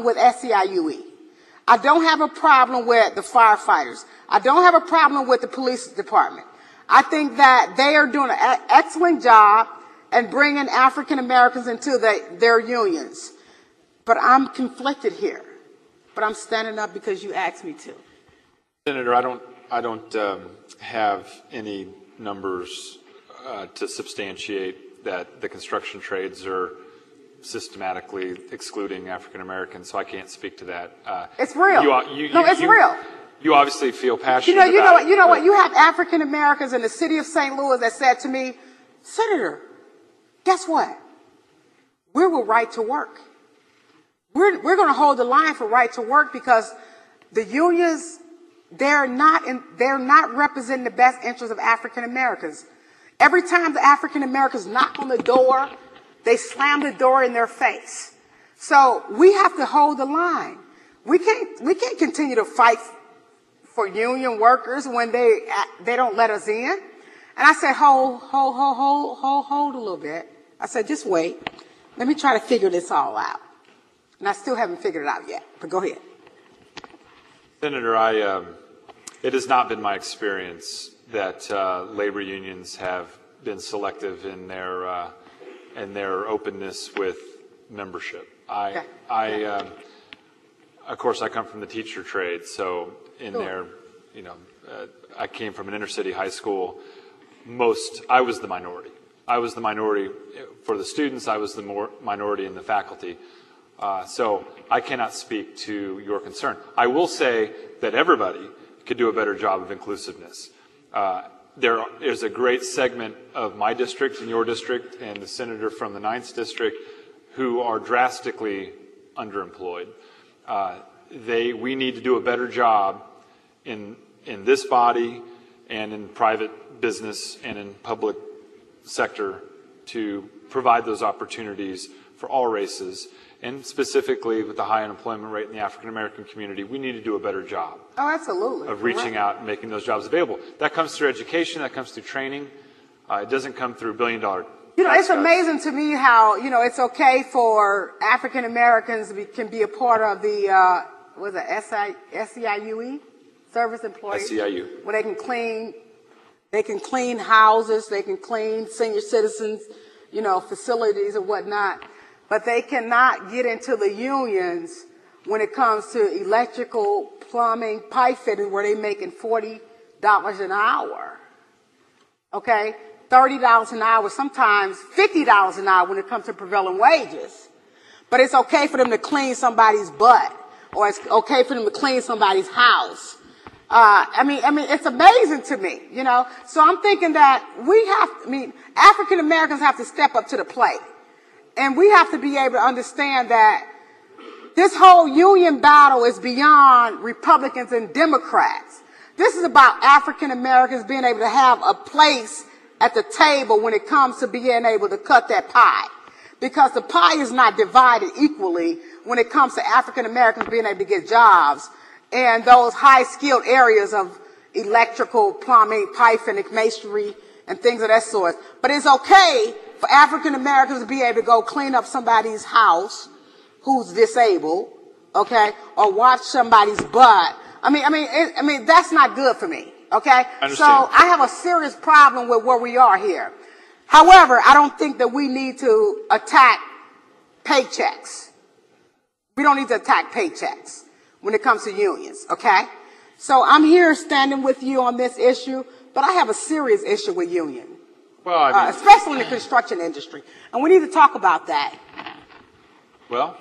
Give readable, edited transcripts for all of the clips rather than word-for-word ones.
with SEIUE. I don't have a problem with the firefighters. I don't have a problem with the police department. I think that they are doing an excellent job and bringing African Americans into their unions. But I'm conflicted here. But I'm standing up because you asked me to. Senator, I don't have any numbers to substantiate that the construction trades are systematically excluding African Americans, so I can't speak to that. It's real. It's real. You obviously feel passionate about it. You know what? You have African Americans in the city of St. Louis that said to me, Senator, guess what? We're with right to work. We're going to hold the line for right to work because the unions, they're not representing the best interests of African Americans. Every time the African Americans knock on the door, they slam the door in their face. So we have to hold the line. We can't continue to fight for union workers when they don't let us in. And I said, hold a little bit. I said, just wait. Let me try to figure this all out. And I still haven't figured it out yet, but go ahead. Senator, it has not been my experience that labor unions have been selective in their openness with membership. Of course, I come from the teacher trade, so I came from an inner city high school. I was the minority. I was the minority for the students. I was the minority in the faculty. So I cannot speak to your concern. I will say that everybody could do a better job of inclusiveness. There's a great segment of my district and your district and the senator from the 9th district who are drastically underemployed. We need to do a better job in this body and in private business and in public sector to provide those opportunities for all races. And specifically with the high unemployment rate in the African American community, we need to do a better job. Oh, absolutely. Of reaching out and making those jobs available. That comes through education, that comes through training. It doesn't come through $1 billion. It's amazing to me how, it's okay for African Americans can be a part of the, SEIUE? Service employees? SEIU. Where they can clean houses, they can clean senior citizens, facilities and whatnot. But they cannot get into the unions when it comes to electrical, plumbing, pipe fitting, where they're making $40 an hour. Okay? $30 an hour, sometimes $50 an hour when it comes to prevailing wages. But it's okay for them to clean somebody's butt, or it's okay for them to clean somebody's house. It's amazing to me, So I'm thinking that African Americans have to step up to the plate. And we have to be able to understand that this whole union battle is beyond Republicans and Democrats. This is about African Americans being able to have a place at the table when it comes to being able to cut that pie. Because the pie is not divided equally when it comes to African Americans being able to get jobs in those high-skilled areas of electrical, plumbing, pipe fitting, masonry, and things of that sort. But it's okay for African Americans to be able to go clean up somebody's house who's disabled, okay, or watch somebody's butt. That's not good for me, okay? So I have a serious problem with where we are here. However, I don't think that we need to attack paychecks. We don't need to attack paychecks when it comes to unions, okay? So I'm here standing with you on this issue, but I have a serious issue with unions. Well, especially in the construction industry. And we need to talk about that. Well,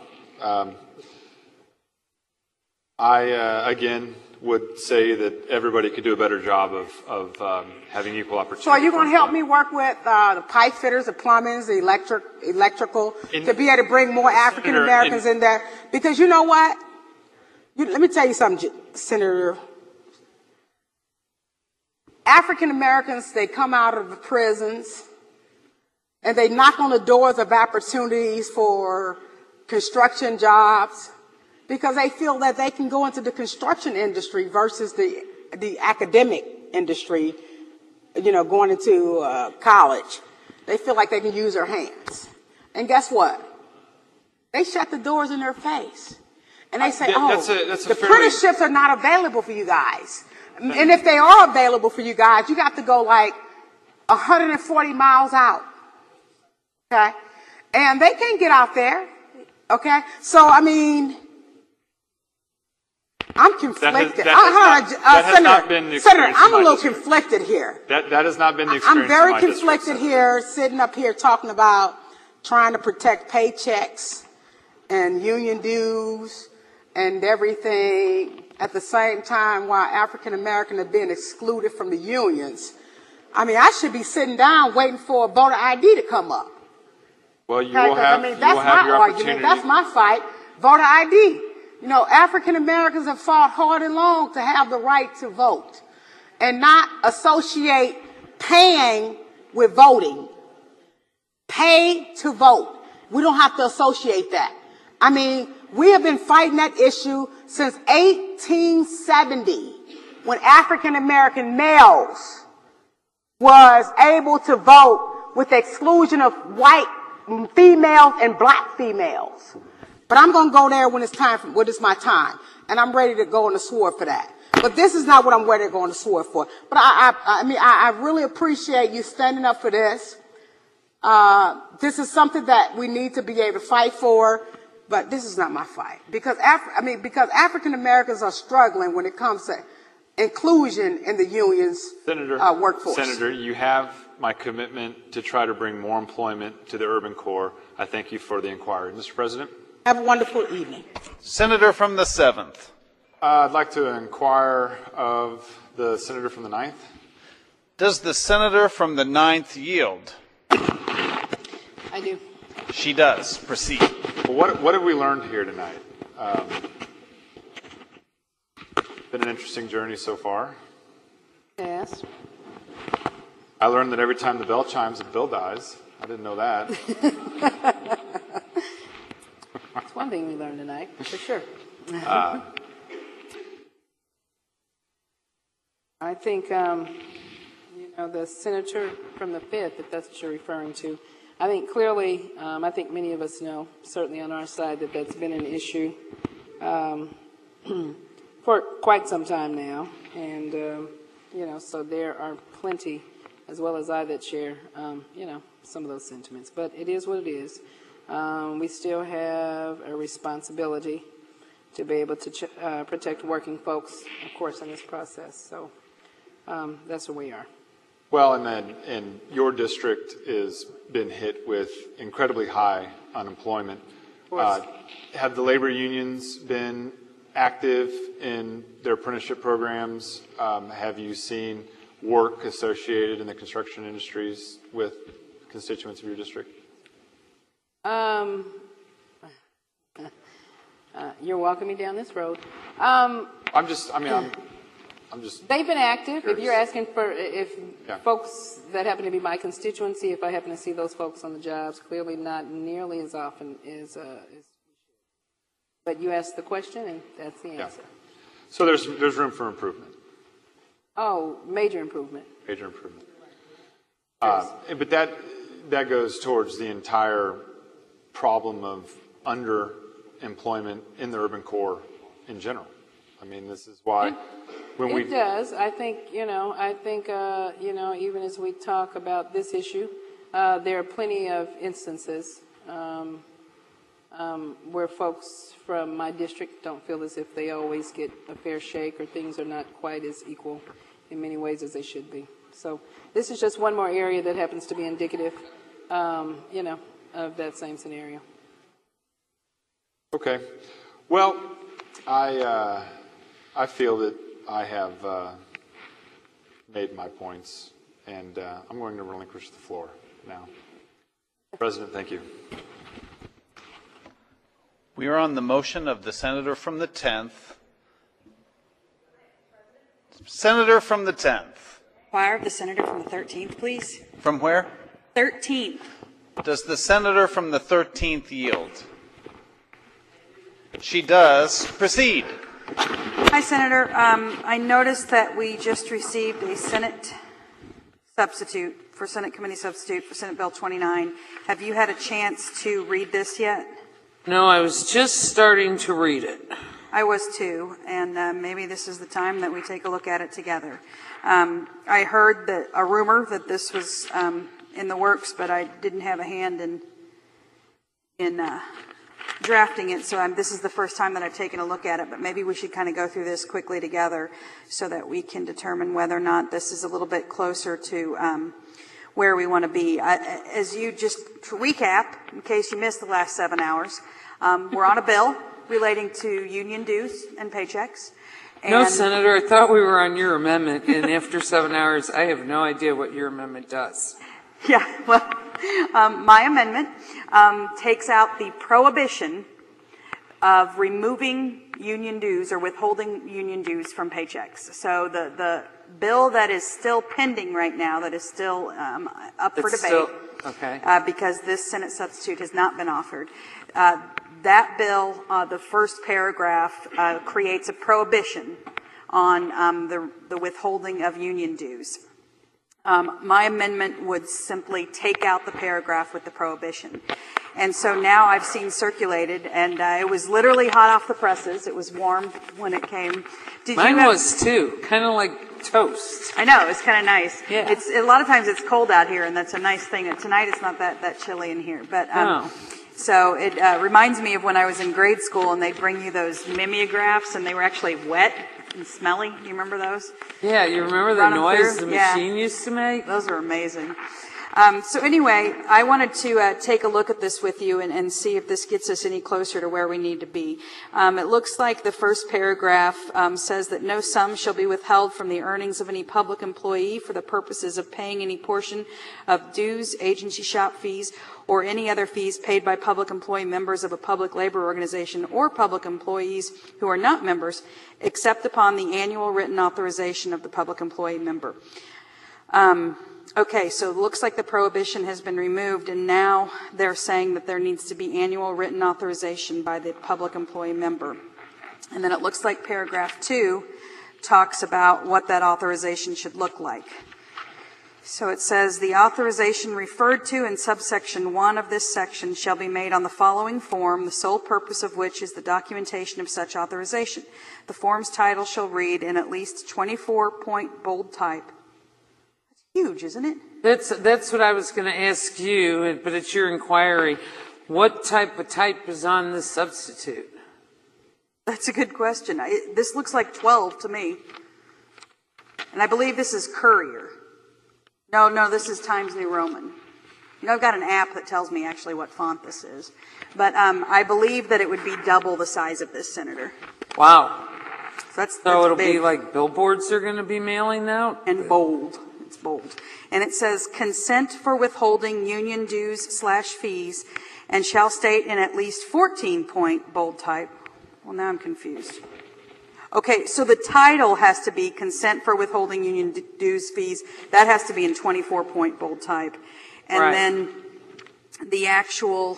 I, again, would say that everybody could do a better job of having equal opportunity. So are you going to help me work with the pipe fitters, the plumbers, the electrical, to be able to bring more African Americans in there? Because you know what? Let me tell you something, Senator. African Americans, they come out of the prisons and they knock on the doors of opportunities for construction jobs because they feel that they can go into the construction industry versus the academic industry, going into college. They feel like they can use their hands. And guess what? They shut the doors in their face. And they say, that's a the fairly- apprenticeships are not available for you guys. And if they are available for you guys, you got to go like 140 miles out. Okay? And they can't get out there. Okay? So, I mean, I'm conflicted. That has not been the Senator, experience I'm in a my little district. conflicted here. That has not been the experience I'm very in my district, conflicted Senator. here, sitting up here talking about trying to protect paychecks and union dues and everything at the same time while African Americans are being excluded from the unions. I mean, I should be sitting down waiting for a voter ID to come up. Well, you Okay? will 'Cause, have, I mean, you that's will have my your argument. opportunity. That's my fight. Voter ID. You know, African Americans have fought hard and long to have the right to vote and not associate paying with voting. Pay to vote. We don't have to associate that. I mean, we have been fighting that issue since 1870 when African American males was able to vote with the exclusion of white females and black females. But I'm going to go there when it's time, when it's my time. And I'm ready to go on the sword for that. But this is not what I'm ready to go on the sword for. But I really appreciate you standing up for this. This is something that we need to be able to fight for. But this is not my fight. Because African Americans are struggling when it comes to inclusion in the union's workforce. Senator, you have my commitment to try to bring more employment to the urban core. I thank you for the inquiry. Mr. President? Have a wonderful evening. Senator from the 7th. I'd like to inquire of the senator from the 9th. Does the senator from the 9th yield? I do. She does. Proceed. Well, what have we learned here tonight? Been an interesting journey so far. Yes. I learned that every time the bell chimes, a bill dies. I didn't know that. That's one thing we learned tonight, for sure. I think, the senator from the 5th, if that's what you're referring to, I think clearly, I think many of us know, certainly on our side, that that's been an issue for quite some time now. And, so there are plenty, as well as I, that share, some of those sentiments. But it is what it is. We still have a responsibility to be able to protect working folks, of course, in this process. So that's where we are. Well, and your district has been hit with incredibly high unemployment. Have the labor unions been active in their apprenticeship programs? Have you seen work associated in the construction industries with constituents of your district? You're walking me down this road. They've been active. If you're asking for folks that happen to be my constituency, if I happen to see those folks on the jobs, clearly not nearly as often as but you asked the question, and that's the answer. Yeah. So there's room for improvement. Oh, major improvement. Major improvement. But that goes towards the entire problem of underemployment in the urban core in general. I mean, this is why it does. I think, even as we talk about this issue, there are plenty of instances where folks from my district don't feel as if they always get a fair shake, or things are not quite as equal in many ways as they should be. So this is just one more area that happens to be indicative, of that same scenario. Okay. Well, I feel that I have made my points, and I'm going to relinquish the floor now. President, thank you. We are on the motion of the senator from the 10th. Senator from the 10th. Inquire of the senator from the 13th, please. From where? 13th. Does the senator from the 13th yield? She does. Proceed. Hi, Senator. I noticed that we just received a Senate Committee substitute for Senate Bill 29. Have you had a chance to read this yet? No, I was just starting to read it. I was too, and maybe this is the time that we take a look at it together. I heard that a rumor that this was in the works, but I didn't have a hand in drafting it, so this is the first time that I've taken a look at it, but maybe we should kind of go through this quickly together so that we can determine whether or not this is a little bit closer to where we want to be. As you just to recap, in case you missed the last 7 hours, we're on a bill relating to union dues and paychecks. No, Senator, I thought we were on your amendment, and after 7 hours, I have no idea what your amendment does. Yeah, well, my amendment takes out the prohibition of removing union dues or withholding union dues from paychecks. So the bill that is still pending right now, that is still up for debate, because this Senate substitute has not been offered, that bill, the first paragraph, creates a prohibition on the withholding of union dues. My amendment would simply take out the paragraph with the prohibition. And so now I've seen circulated, and it was literally hot off the presses. It was warm when it came. Mine was too, kind of like toast. I know, it's kind of nice. Yeah. It's a lot of times it's cold out here, and that's a nice thing. Tonight it's not that chilly in here, but so it reminds me of when I was in grade school, and they'd bring you those mimeographs, and they were actually wet and smelly. Do you remember those? Yeah, you remember the noise the machine used to make? Those are amazing. So anyway, I wanted to take a look at this with you and see if this gets us any closer to where we need to be. It looks like the first paragraph says that no sum shall be withheld from the earnings of any public employee for the purposes of paying any portion of dues, agency shop fees, or any other fees paid by public employee members of a public labor organization or public employees who are not members, except upon the annual written authorization of the public employee member. Okay, so it looks like the prohibition has been removed, and now they're saying that there needs to be annual written authorization by the public employee member. And then it looks like paragraph 2 talks about what that authorization should look like. So it says, the authorization referred to in subsection 1 of this section shall be made on the following form, the sole purpose of which is the documentation of such authorization. The form's title shall read in at least 24-point bold type. That's huge, isn't it? That's what I was going to ask you, but it's your inquiry. What type of type is on this substitute? That's a good question. This looks like 12 to me. And I believe this is Courier. No, this is Times New Roman. You know, I've got an app that tells me actually what font this is. But I believe that it would be double the size of this, Senator. Wow. That's it'll big. be like billboards they're going to be mailing out? And bold. It's bold. And it says, consent for withholding union dues/fees and shall state in at least 14-point bold type. Well, now I'm confused. Okay, so the title has to be consent for withholding union dues fees. That has to be in 24-point bold type. And then the actual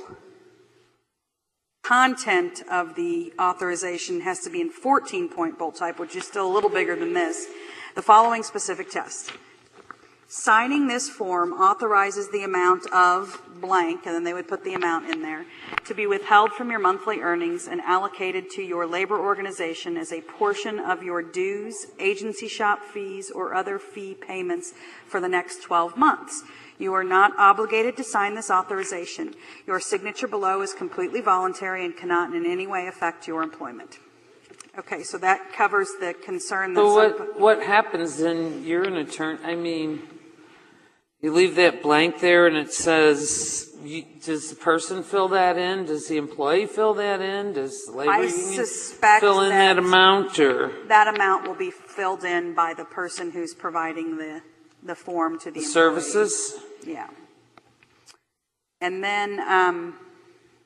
content of the authorization has to be in 14-point bold type, which is still a little bigger than this. The following specific test. Signing this form authorizes the amount of blank, and then they would put the amount in there, to be withheld from your monthly earnings and allocated to your labor organization as a portion of your dues, agency shop fees, or other fee payments for the next 12 months. You are not obligated to sign this authorization. Your signature below is completely voluntary and cannot in any way affect your employment. Okay, so that covers the concern. So what happens then? You're an attorney. I mean, you leave that blank there and it says, does the person fill that in? Does the employee fill that in? Does the labor union fill in that amount? Or that amount will be filled in by the person who's providing the form to the employee. Services? Yeah. And then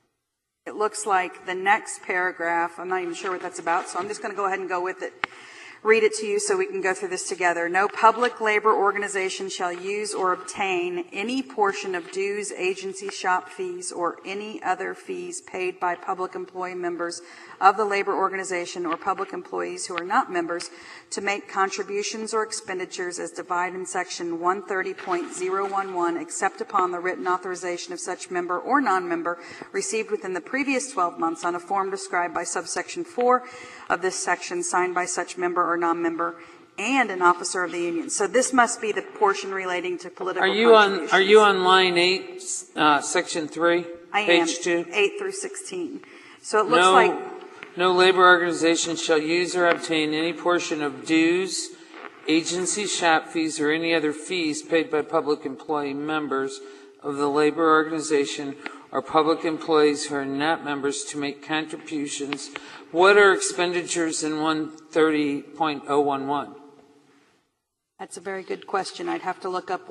it looks like the next paragraph, I'm not even sure what that's about, so I'm just going to go ahead and go with it. read it to you so we can go through this together. No public labor organization shall use or obtain any portion of dues, agency shop fees, or any other fees paid by public employee members of the labor organization or public employees who are not members to make contributions or expenditures as defined in section 130.011, except upon the written authorization of such member or non-member received within the previous 12 months on a form described by subsection 4 of this section, signed by such member or non-member and an officer of the union. So this must be the portion relating to political contributions. Are you on line 8, section 3, I page am, 2? 8 through 16. So it looks like No labor organization shall use or obtain any portion of dues, agency shop fees, or any other fees paid by public employee members of the labor organization or public employees who are not members to make contributions. What are expenditures in 130.011? that's a very good question. I'd have to look up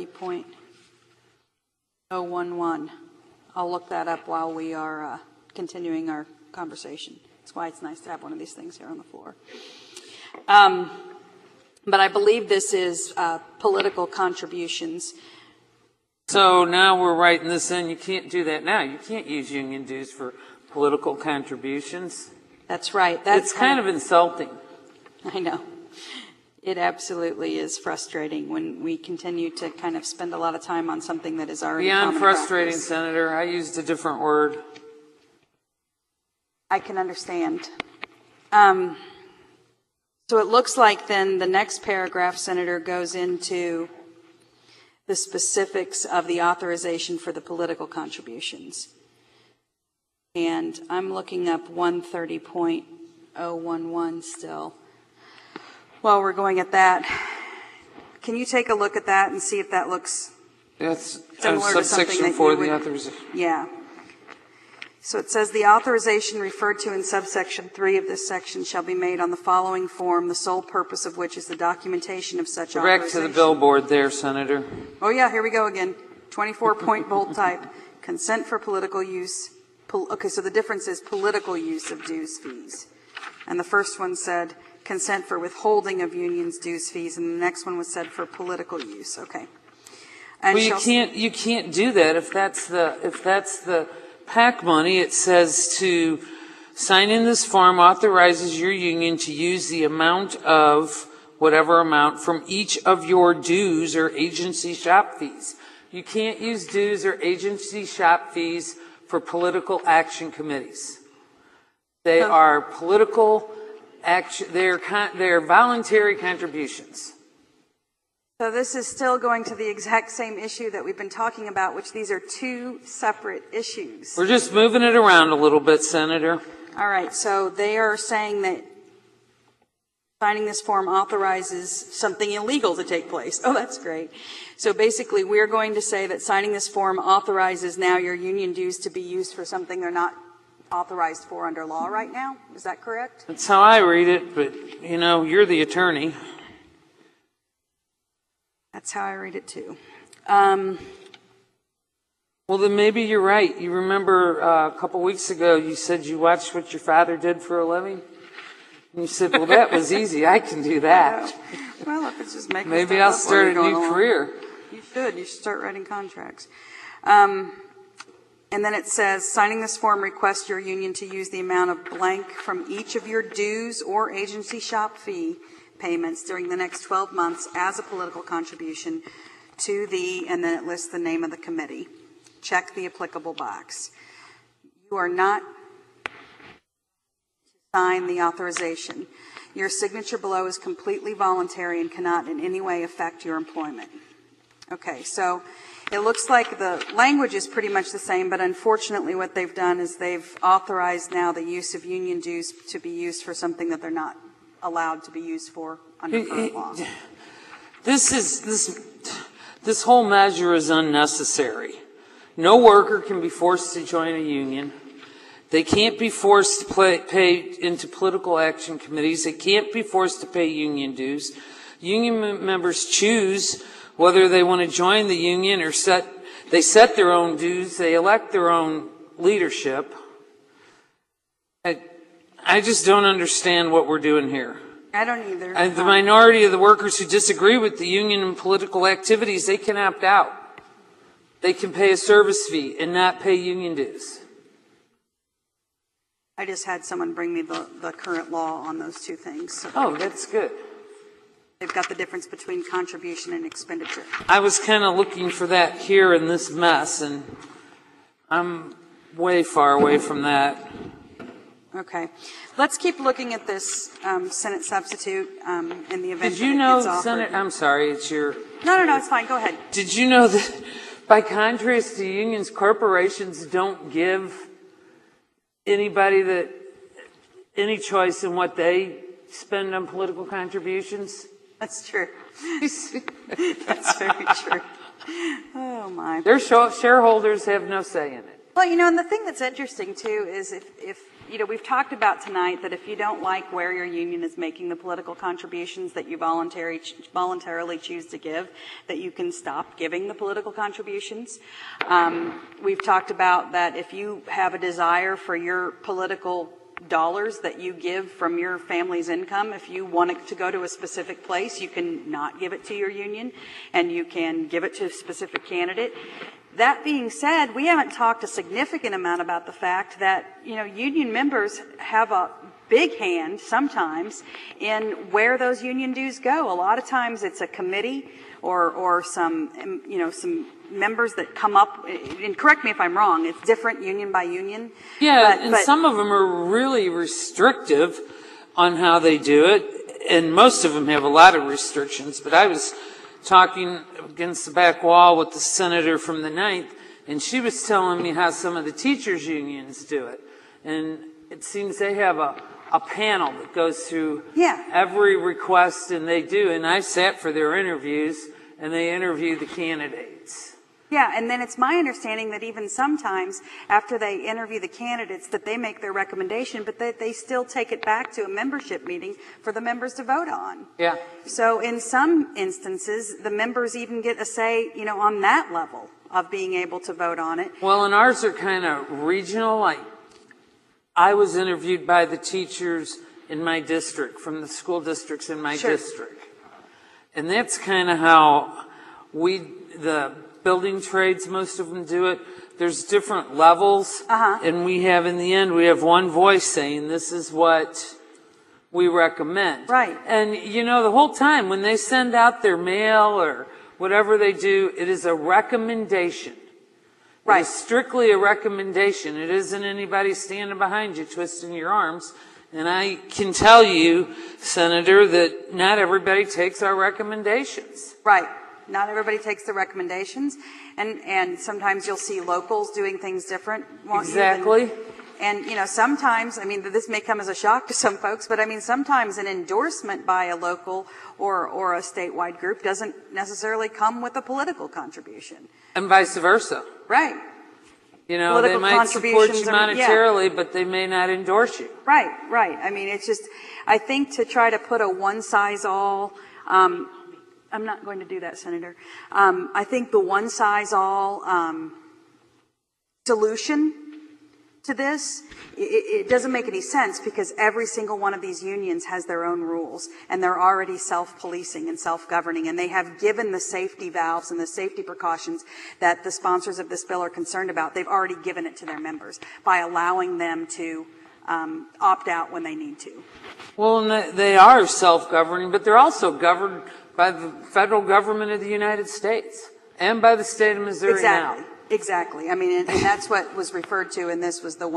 130.011. I'll look that up while we are continuing our conversation. That's why it's nice to have one of these things here on the floor. But I believe this is political contributions. So now we're writing this in. You can't do that now. You can't use union dues for political contributions. That's right. It's kind of insulting. I know. It absolutely is frustrating when we continue to kind of spend a lot of time on something that is already Beyond common frustrating, practice. Senator, I used a different word. I can understand. So it looks like then the next paragraph, Senator, goes into the specifics of the authorization for the political contributions. And I'm looking up 130.011 still. While we're going at that, can you take a look at that and see if that looks That's similar to something subsection that 4 you of the would- authorization. Yeah. So it says the authorization referred to in subsection 3 of this section shall be made on the following form, the sole purpose of which is the documentation of such Direct authorization. to the billboard there, Senator. Oh yeah, here we go again. 24-point bold type. Consent for political use. Okay, so the difference is political use of dues fees. And the first one said consent for withholding of unions' dues fees, and the next one was said for political use. Okay. And Well, shall- you can't do that if that's the PAC money. It says to sign in this form authorizes your union to use the amount of whatever amount from each of your dues or agency shop fees. You can't use dues or agency shop fees for political action committees. They are political action. They're voluntary contributions. So this is still going to the exact same issue that we've been talking about, which these are two separate issues. We're just moving it around a little bit, Senator. All right, so they are saying that signing this form authorizes something illegal to take place. Oh, that's great. So basically, we're going to say that signing this form authorizes now your union dues to be used for something they're not authorized for under law right now. Is that correct? That's how I read it, but, you're the attorney. That's how I read it too. Well, then maybe you're right. You remember a couple weeks ago you said you watched what your father did for a living? And you said, well, that was easy. I can do that. Well, if it's just making Maybe stuff I'll up while start you're a going new along. career. You should. You should start writing contracts. And then it says, signing this form requests your union to use the amount of blank from each of your dues or agency shop fee payments during the next 12 months as a political contribution to the, and then it lists the name of the committee. Check the applicable box. You are not to sign the authorization. Your signature below is completely voluntary and cannot in any way affect your employment. Okay, so it looks like the language is pretty much the same, but unfortunately what they've done is they've authorized now the use of union dues to be used for something that they're not allowed to be used for under current law. This whole measure is unnecessary. No worker can be forced to join a union. They can't be forced to pay into political action committees. They can't be forced to pay union dues. Union members choose whether they want to join the union or they set their own dues. They elect their own leadership. I just don't understand what we're doing here. I don't either. And the minority of the workers who disagree with the union and political activities, they can opt out. They can pay a service fee and not pay union dues. I just had someone bring me the current law on those two things. So Oh, that's good. they've got the difference between contribution and expenditure. I was kind of looking for that here in this mess, and I'm way far away from that. Okay. Let's keep looking at this Senate substitute in the event Did you that know, it's offered. Senate, I'm sorry, it's your, No, it's fine. Go ahead. did you know that by contrast to unions, corporations don't give anybody that any choice in what they spend on political contributions? That's true. That's very true. Oh, my. Their shareholders have no say in it. Well, and the thing that's interesting, too, is if we've talked about tonight that if you don't like where your union is making the political contributions that you voluntarily choose to give, that you can stop giving the political contributions. We've talked about that if you have a desire for your political dollars that you give from your family's income, if you want it to go to a specific place, you can not give it to your union, and you can give it to a specific candidate. That being said, we haven't talked a significant amount about the fact that, union members have a big hand sometimes in where those union dues go. A lot of times it's a committee or some members that come up, and correct me if I'm wrong, it's different union by union. Yeah, and some of them are really restrictive on how they do it, and most of them have a lot of restrictions, but I was talking against the back wall with the senator from the 9th, and she was telling me how some of the teachers' unions do it. And it seems they have a panel that goes through every request, and they do. And I've sat for their interviews, and they interview the candidates. Yeah, and then it's my understanding that even sometimes after they interview the candidates that they make their recommendation, but that they still take it back to a membership meeting for the members to vote on. Yeah. So in some instances, the members even get a say, on that level of being able to vote on it. Well, and ours are kind of regional. Like, I was interviewed by the teachers in my district, from the school districts in my district. And that's kind of how the building trades, most of them do it. There's different levels, and we have, in the end, we have one voice saying this is what we recommend. Right. And, the whole time when they send out their mail or whatever they do, it is a recommendation. Right. It is strictly a recommendation. It isn't anybody standing behind you twisting your arms. And I can tell you, Senator, that not everybody takes our recommendations. Right. Not everybody takes the recommendations, and sometimes you'll see locals doing things different. Exactly. And, sometimes, this may come as a shock to some folks, but sometimes an endorsement by a local or a statewide group doesn't necessarily come with a political contribution. And vice versa. Right. They Political might support you contributions monetarily, but they may not endorse you. Right. It's just, I think to try to put a one-size-all, I'm not going to do that, Senator. I think the one-size-all solution to this, it doesn't make any sense because every single one of these unions has their own rules, and they're already self-policing and self-governing, and they have given the safety valves and the safety precautions that the sponsors of this bill are concerned about. They've already given it to their members by allowing them to opt out when they need to. Well, and they are self-governing, but they're also governed by the federal government of the United States and by the state of Missouri now. Exactly. And that's what was referred to, and this was the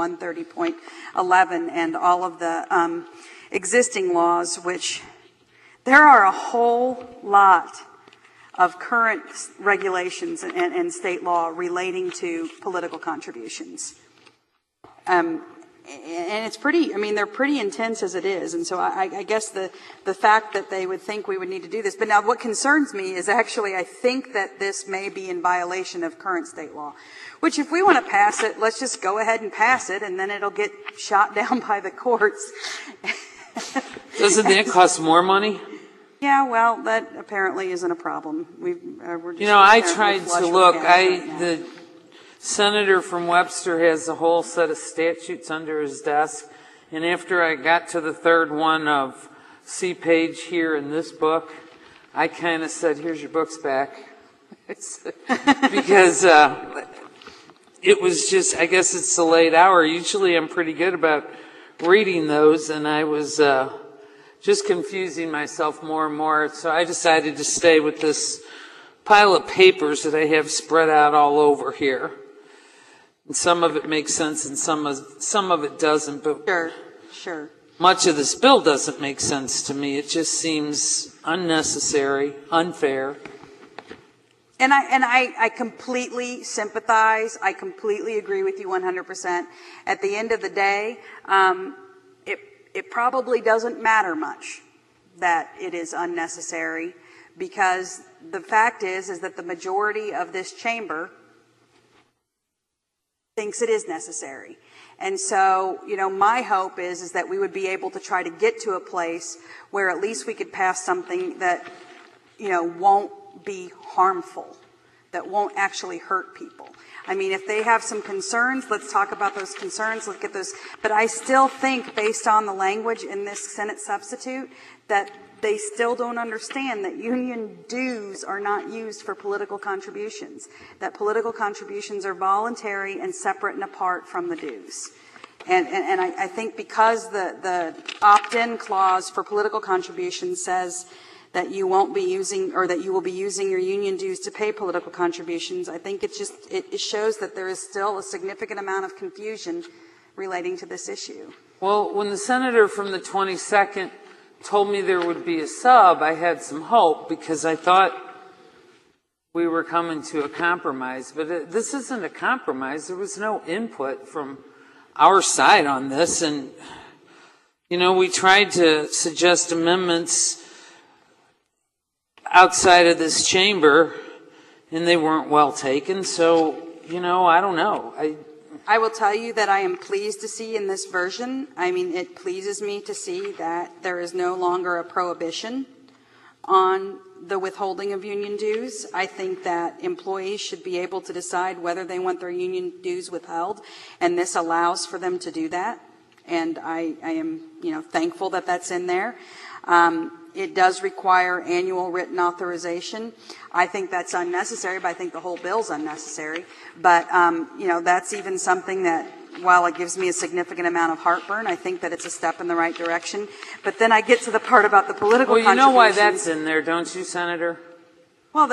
130.11 and all of the existing laws, which there are a whole lot of current regulations and state law relating to political contributions. And it's pretty, they're pretty intense as it is. And so I guess the fact that they would think we would need to do this. But now what concerns me is actually I think that this may be in violation of current state law, which if we want to pass it, let's just go ahead and pass it, and then it'll get shot down by the courts. Doesn't that cost more money? Yeah, well, that apparently isn't a problem. We're just I tried to look. The Senator from Webster has a whole set of statutes under his desk, and after I got to the third one of see page here in this book, I kind of said, here's your books back. Because it was just, I guess it's the late hour. Usually I'm pretty good about reading those, and I was just confusing myself more and more. So I decided to stay with this pile of papers that I have spread out all over here. And some of it makes sense and some of it doesn't. But Sure. much of this bill doesn't make sense to me. It just seems unnecessary, unfair. And I completely sympathize. I completely agree with you 100%. At the end of the day, it probably doesn't matter much that it is unnecessary, because the fact is that the majority of this chamber thinks it is necessary. And so, my hope is that we would be able to try to get to a place where at least we could pass something that, won't be harmful, that won't actually hurt people. I mean, if they have some concerns, let's talk about those concerns, let's get those. But I still think, based on the language in this Senate substitute, that they still don't understand that union dues are not used for political contributions, that political contributions are voluntary and separate and apart from the dues. And I think because the opt-in clause for political contributions says that you won't be using, or that you will be using your union dues to pay political contributions, I think it shows that there is still a significant amount of confusion relating to this issue. Well, when the senator from the 22nd told me there would be a sub, I had some hope, because I thought we were coming to a compromise. But this isn't a compromise. There was no input from our side on this. And, we tried to suggest amendments outside of this chamber, and they weren't well taken. So, I don't know. I will tell you that I am pleased to see in this version, it pleases me to see that there is no longer a prohibition on the withholding of union dues. I think that employees should be able to decide whether they want their union dues withheld, and this allows for them to do that. And I am, thankful that that's in there. It does require annual written authorization. I think that's unnecessary, but I think the whole bill's unnecessary. But, that's even something that, while it gives me a significant amount of heartburn, I think that it's a step in the right direction. But then I get to the part about the political contributions. Well, you know why that's in there, don't you, Senator? Well,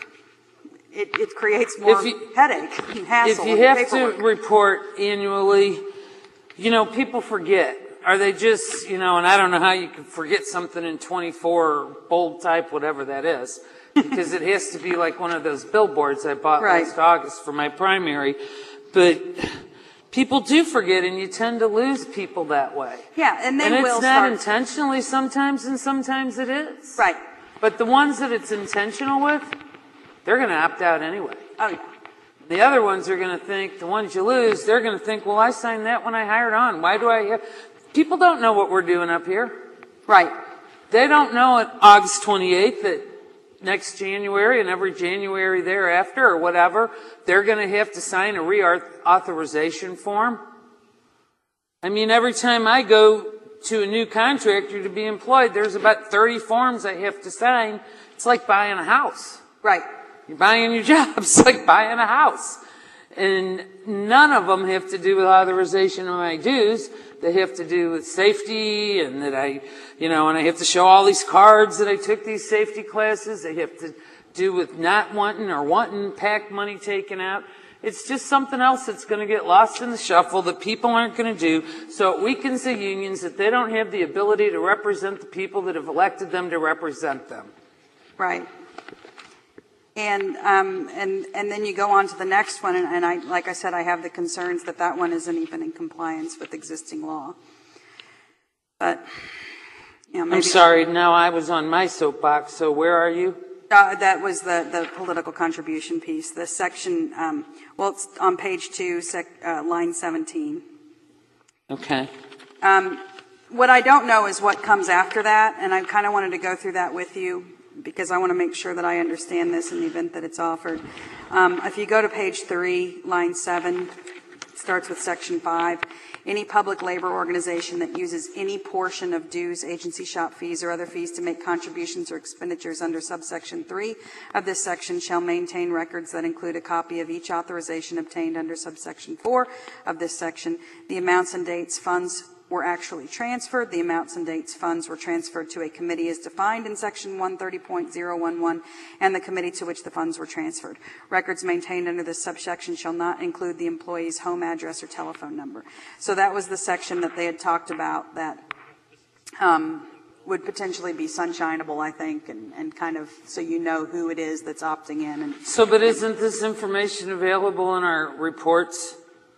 it creates more headache and hassle. If you have to report annually, people forget. Are they just, and I don't know how you can forget something in 24 or bold type, whatever that is, because it has to be like one of those billboards I bought last August for my primary. But people do forget, and you tend to lose people that way. Yeah, and they will And it's not intentionally sometimes, and sometimes it is. Right. But the ones that it's intentional with, they're going to opt out anyway. Oh, yeah. The other ones are going to think, the ones you lose, they're going to think, well, I signed that when I hired on. Why do I have... People don't know what we're doing up here. Right. They don't know on August 28th that next January and every January thereafter or whatever, they're going to have to sign a reauthorization form. Every time I go to a new contractor to be employed, there's about 30 forms I have to sign. It's like buying a house. Right. You're buying your job. It's like buying a house. And none of them have to do with authorization of my dues. They have to do with safety, and that and I have to show all these cards that I took these safety classes. They have to do with not wanting or wanting PAC money taken out. It's just something else that's going to get lost in the shuffle that people aren't going to do. So it weakens the unions that they don't have the ability to represent the people that have elected them to represent them. Right. And then you go on to the next one, and I, like I said, I have the concerns that one isn't even in compliance with existing law. But, maybe I'm sorry, now I was on my soapbox, so where are you? That was the political contribution piece. The section, it's on page 2, line 17. Okay. What I don't know is what comes after that, and I kind of wanted to go through that with you, because I want to make sure that I understand this in the event that it's offered. If you go to page 3, line 7, it starts with section 5. any public labor organization that uses any portion of dues, agency shop fees, or other fees to make contributions or expenditures under subsection 3 of this section shall maintain records that include a copy of each authorization obtained under subsection 4 of this section. The amounts and dates funds were actually transferred. The amounts and dates funds were transferred to a committee as defined in section 130.011 and the committee to which the funds were transferred. Records maintained under this subsection shall not include the employee's home address or telephone number. So that was the section that they had talked about that would potentially be sunshineable, I think, and kind of so you know who it is that's opting in. And So, but isn't this information available in our reports?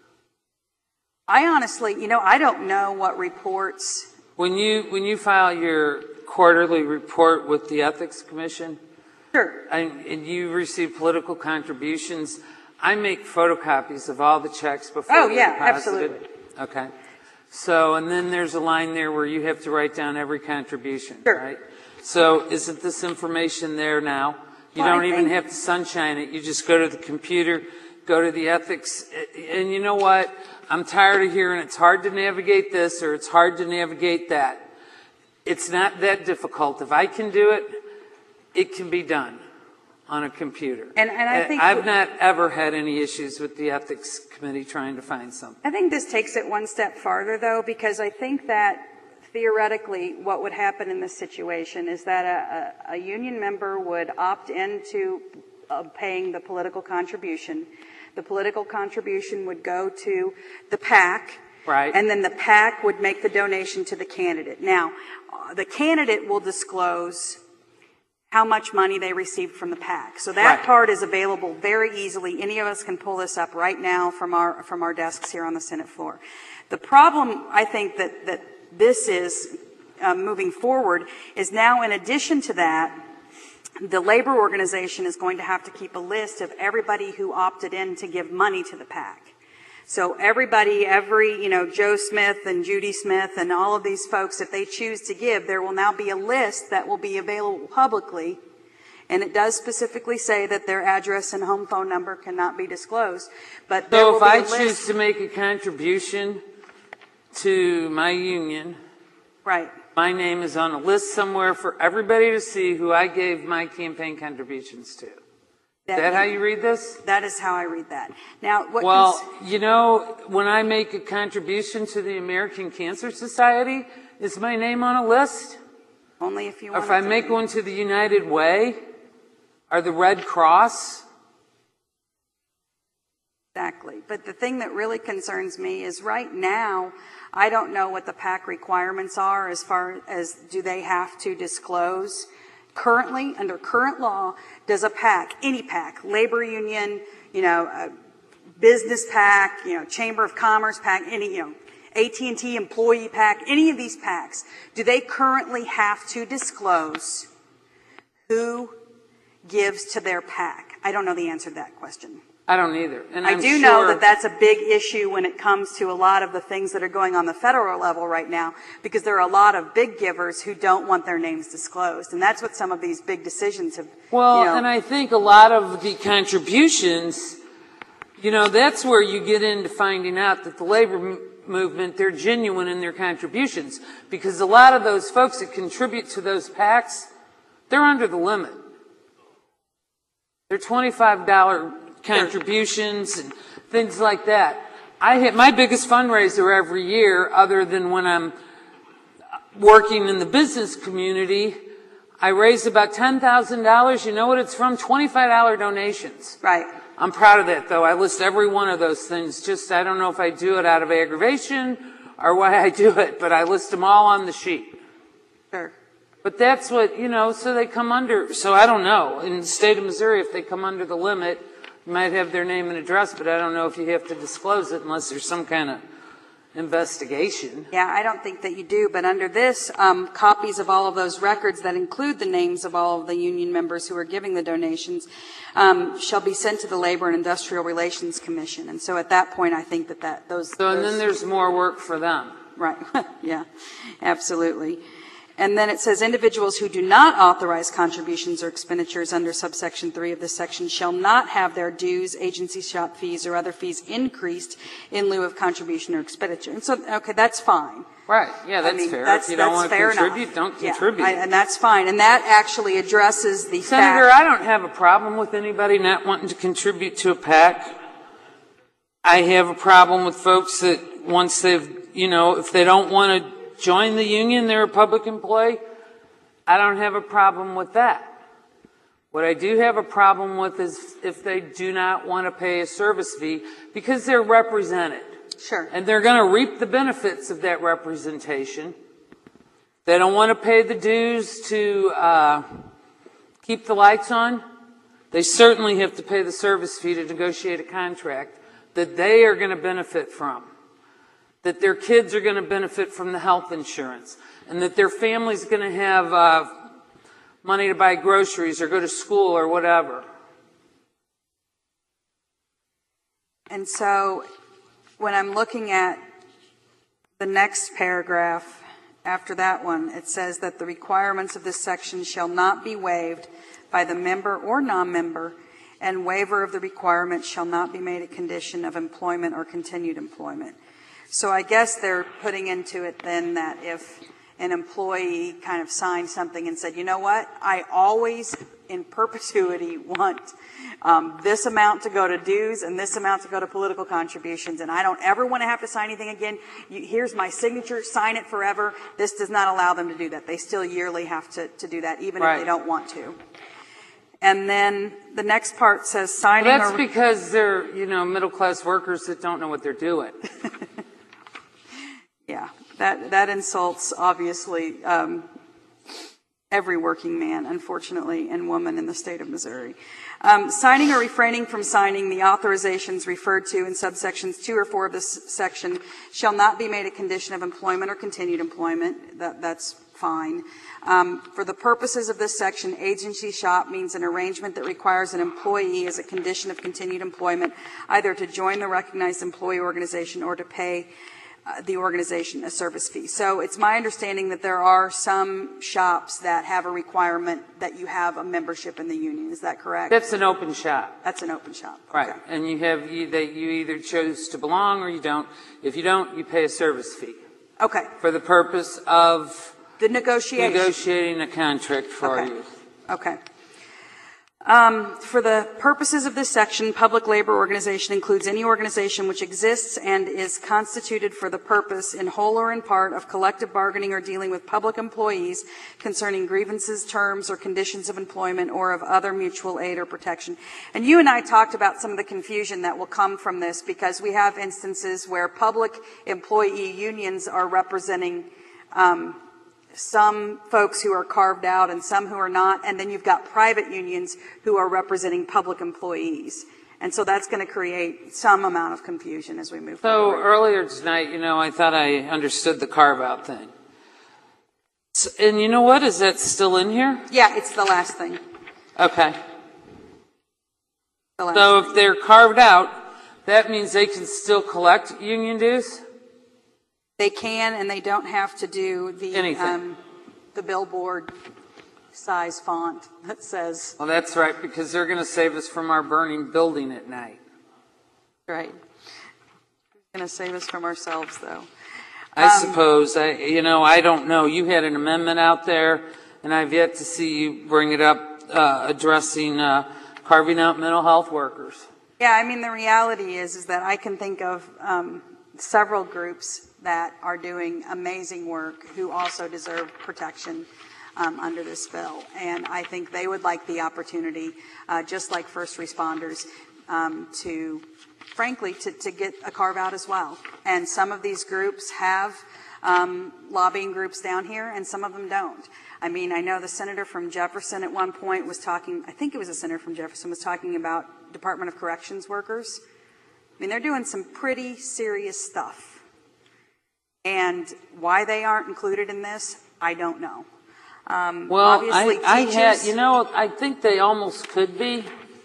I honestly, I don't know what reports. When you file your quarterly report with the Ethics Commission, Sure. and you receive political contributions, I make photocopies of all the checks before Oh, they're yeah, deposited. absolutely. Okay. So, and then there's a line there where you have to write down every contribution, Sure. right? So, isn't this information there now? You Well, don't I even think- have to sunshine it. You just go to the computer, go to the ethics, and you know what? I'm tired of hearing it's hard to navigate this or it's hard to navigate that. It's not that difficult. If I can do it, it can be done on a computer. And I think I've not ever had any issues with the ethics committee trying to find something. I think this takes it one step farther, though, because I think that theoretically what would happen in this situation is that a union member would opt into paying the political contribution. The political contribution would go to the PAC. Right. And then the PAC would make the donation to the candidate. Now, the candidate will disclose how much money they received from the PAC. So that Right. part is available very easily. Any of us can pull this up right now from our desks here on the Senate floor. The problem, I think, that this is moving forward is now, in addition to that, the labor organization is going to have to keep a list of everybody who opted in to give money to the PAC. So everybody, Joe Smith and Judy Smith and all of these folks, if they choose to give, there will now be a list that will be available publicly. And it does specifically say that their address and home phone number cannot be disclosed. But there So will if be I a list. choose to make a contribution to my union, Right. my name is on a list somewhere for everybody to see who I gave my campaign contributions to. Is that how you read this? That is how I read that. Now, Well, when I make a contribution to the American Cancer Society, is my name on a list? only if you Or want if I make one to the United Way, or the Red Cross? Exactly. But the thing that really concerns me is right now, I don't know what the PAC requirements are as far as do they have to disclose. Currently, under current law, does a PAC, any PAC, labor union, a business PAC, Chamber of Commerce PAC, any, AT&T employee PAC, any of these PACs, do they currently have to disclose who gives to their PAC? I don't know the answer to that question. I don't either. And I I'm do sure know that that's a big issue when it comes to a lot of the things that are going on the federal level right now, because there are a lot of big givers who don't want their names disclosed. And that's what some of these big decisions have, and I think a lot of the contributions, that's where you get into finding out that the labor movement, they're genuine in their contributions. Because a lot of those folks that contribute to those PACs, they're under the limit. They're $25 contributions and things like that. I hit my biggest fundraiser every year, other than when I'm working in the business community. I raised about $10,000. You know what it's from? $25 donations. right. I'm proud of that, though. I list every one of those things. Just, I don't know if I do it out of aggravation or why I do it, but I list them all on the sheet. Sure. But that's what, so they come under. So I don't know. In the state of Missouri, if they come under the limit, you might have their name and address, but I don't know if you have to disclose it unless there's some kind of investigation. Yeah, I don't think that you do, but under this, copies of all of those records that include the names of all of the union members who are giving the donations shall be sent to the Labor and Industrial Relations Commission. And so at that point, I think that those... So, and then there's more work for them. Right. Yeah, absolutely. And then it says individuals who do not authorize contributions or expenditures under subsection 3 of this section shall not have their dues, agency shop fees, or other fees increased in lieu of contribution or expenditure. And so, okay, that's fine. Right, yeah, that's I mean, fair. If you don't want to fair contribute, enough. don't Yeah, contribute. and that's fine. And that actually addresses the Senator, fact. I don't have a problem with anybody not wanting to contribute to a PAC. I have a problem with folks that once they've, if they don't want to join the union, they're a public employee. I don't have a problem with that. What I do have a problem with is if they do not want to pay a service fee because they're represented. Sure. And they're going to reap the benefits of that representation. They don't want to pay the dues to keep the lights on. They certainly have to pay the service fee to negotiate a contract that they are going to benefit from, that their kids are going to benefit from the health insurance, and that their family's going to have money to buy groceries or go to school or whatever. And so when I'm looking at the next paragraph after that one, it says that the requirements of this section shall not be waived by the member or non-member, and waiver of the requirement shall not be made a condition of employment or continued employment. So I guess they're putting into it then that if an employee kind of signed something and said, you know what, I always in perpetuity want this amount to go to dues and this amount to go to political contributions, and I don't ever want to have to sign anything again. Here's my signature, sign it forever. This does not allow them to do that. They still yearly have to do that, even if they don't want to. And then the next part says signing. Well, that's because they're, middle-class workers that don't know what they're doing. Yeah, that insults, obviously, every working man, unfortunately, and woman in the state of Missouri. Signing or refraining from signing the authorizations referred to in subsections 2 or 4 of this section shall not be made a condition of employment or continued employment. That's fine. For the purposes of this section, agency shop means an arrangement that requires an employee as a condition of continued employment either to join the recognized employee organization or to pay the organization a service fee. So it's my understanding that there are some shops that have a requirement that you have a membership in the union. Is that correct? That's an open shop. That's an open shop. Right. Okay. And you either chose to belong or you don't. If you don't, you pay a service fee. Okay. For the purpose of The negotiation. negotiating a contract for Okay. you. Okay. For the purposes of this section, public labor organization includes any organization which exists and is constituted for the purpose, in whole or in part, of collective bargaining or dealing with public employees concerning grievances, terms, or conditions of employment or of other mutual aid or protection. And you and I talked about some of the confusion that will come from this because we have instances where public employee unions are representing some folks who are carved out and some who are not, and then you've got private unions who are representing public employees. And so that's going to create some amount of confusion as we move So forward. earlier tonight, I thought I understood the carve-out thing. And you know what? Is that still in here? Yeah, it's the last thing. Okay. The last So thing. if they're carved out, that means they can still collect union dues? They can, and they don't have to do Anything. the billboard size font that says, Well, that's right, because they're going to save us from our burning building at night. right. Going to save us from ourselves, though. I suppose. I don't know. You had an amendment out there, and I've yet to see you bring it up addressing carving out mental health workers. Yeah, I mean, the reality is that I can think of several groups that are doing amazing work who also deserve protection under this bill. And I think they would like the opportunity, just like first responders, to, frankly, to get a carve out as well. And some of these groups have lobbying groups down here, and some of them don't. I mean, I know the senator from Jefferson at one point was talking, I think it was a senator from Jefferson, was talking about Department of Corrections workers. I mean, they're doing some pretty serious stuff. And why they aren't included in this, I don't know. Well, Obviously, I think they almost could be.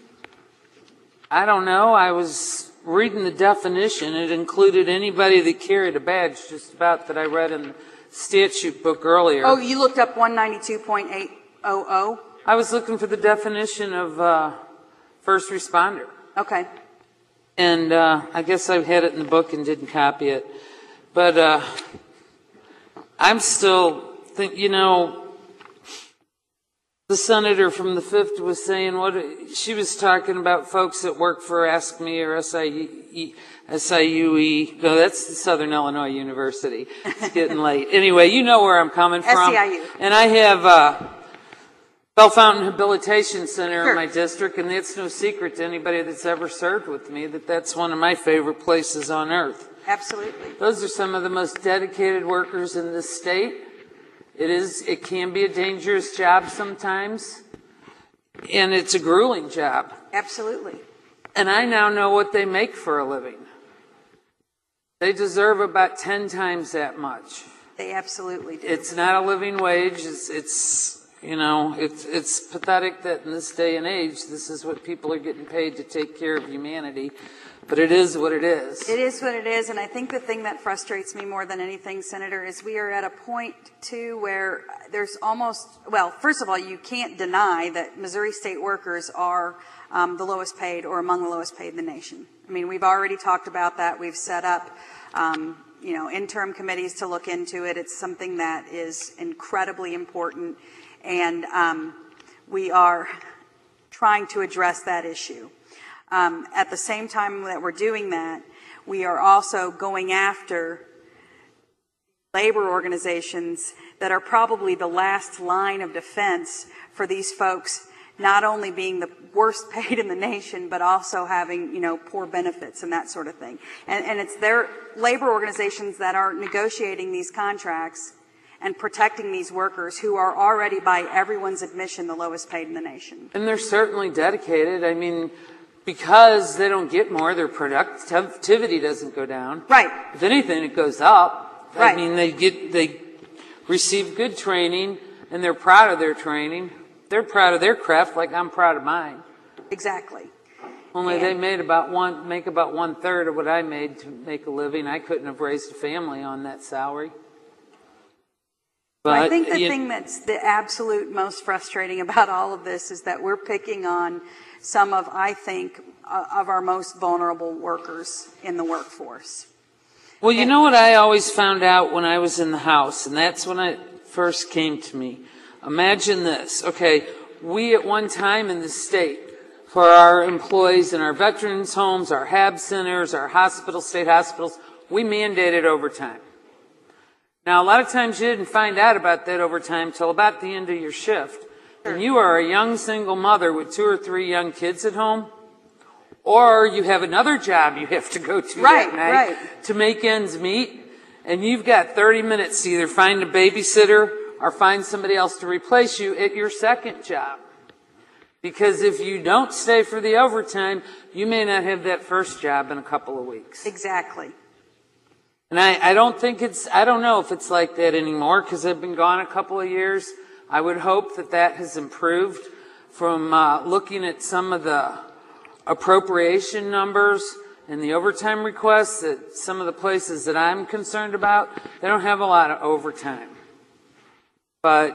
I don't know. I was reading the definition. It included anybody that carried a badge, just about, that I read in the statute book earlier. Oh, you looked up 192.800? I was looking for the definition of first responder. Okay. And I guess I had it in the book and didn't copy it. But I'm still the senator from the 5th was saying she was talking about folks that work for ASCME or SIUE. No, that's the Southern Illinois University. It's getting late. Anyway, you know where I'm coming from. SEIU. And I have Bell Fountain Habilitation Center in my district, and it's no secret to anybody that's ever served with me that that's one of my favorite places on earth. Absolutely. Those are some of the most dedicated workers in this state. It can be a dangerous job sometimes, and it's a grueling job. Absolutely. And I now know what they make for a living. They deserve about 10 times that much. They absolutely do. It's not a living wage. It's pathetic that in this day and age, this is what people are getting paid to take care of humanity. But it is what it is. It is what it is, and I think the thing that frustrates me more than anything, Senator, is we are at a point, too, where there's first of all, you can't deny that Missouri state workers are the lowest paid or among the lowest paid in the nation. I mean, we've already talked about that. We've set up, interim committees to look into it. It's something that is incredibly important, and we are trying to address that issue. At the same time that we're doing that, we are also going after labor organizations that are probably the last line of defense for these folks, not only being the worst paid in the nation, but also having, poor benefits and that sort of thing. And it's their labor organizations that are negotiating these contracts and protecting these workers who are already, by everyone's admission, the lowest paid in the nation. And they're certainly dedicated. I mean, because they don't get more, their productivity doesn't go down. Right. If anything, it goes up. Right. I mean, they receive good training, and they're proud of their training. They're proud of their craft, like I'm proud of mine. Exactly. Only they make about 1/3 of what I made to make a living. I couldn't have raised a family on that salary. But I think the thing that's the absolute most frustrating about all of this is that we're picking on some of, I think, of our most vulnerable workers in the workforce. Well, you know what I always found out when I was in the House, and that's when it first came to me. Imagine this. Okay, we at one time in the state, for our employees in our veterans' homes, our HAB centers, our hospitals, state hospitals, we mandated overtime. Now, a lot of times you didn't find out about that overtime till about the end of your shift. And you are a young single mother with 2 or 3 young kids at home, or you have another job you have to go to that night to make ends meet, and you've got 30 minutes to either find a babysitter or find somebody else to replace you at your second job. Because if you don't stay for the overtime, you may not have that first job in a couple of weeks. Exactly. And I don't know if it's like that anymore, because I've been gone a couple of years. I would hope that has improved from looking at some of the appropriation numbers and the overtime requests that some of the places that I'm concerned about, they don't have a lot of overtime. But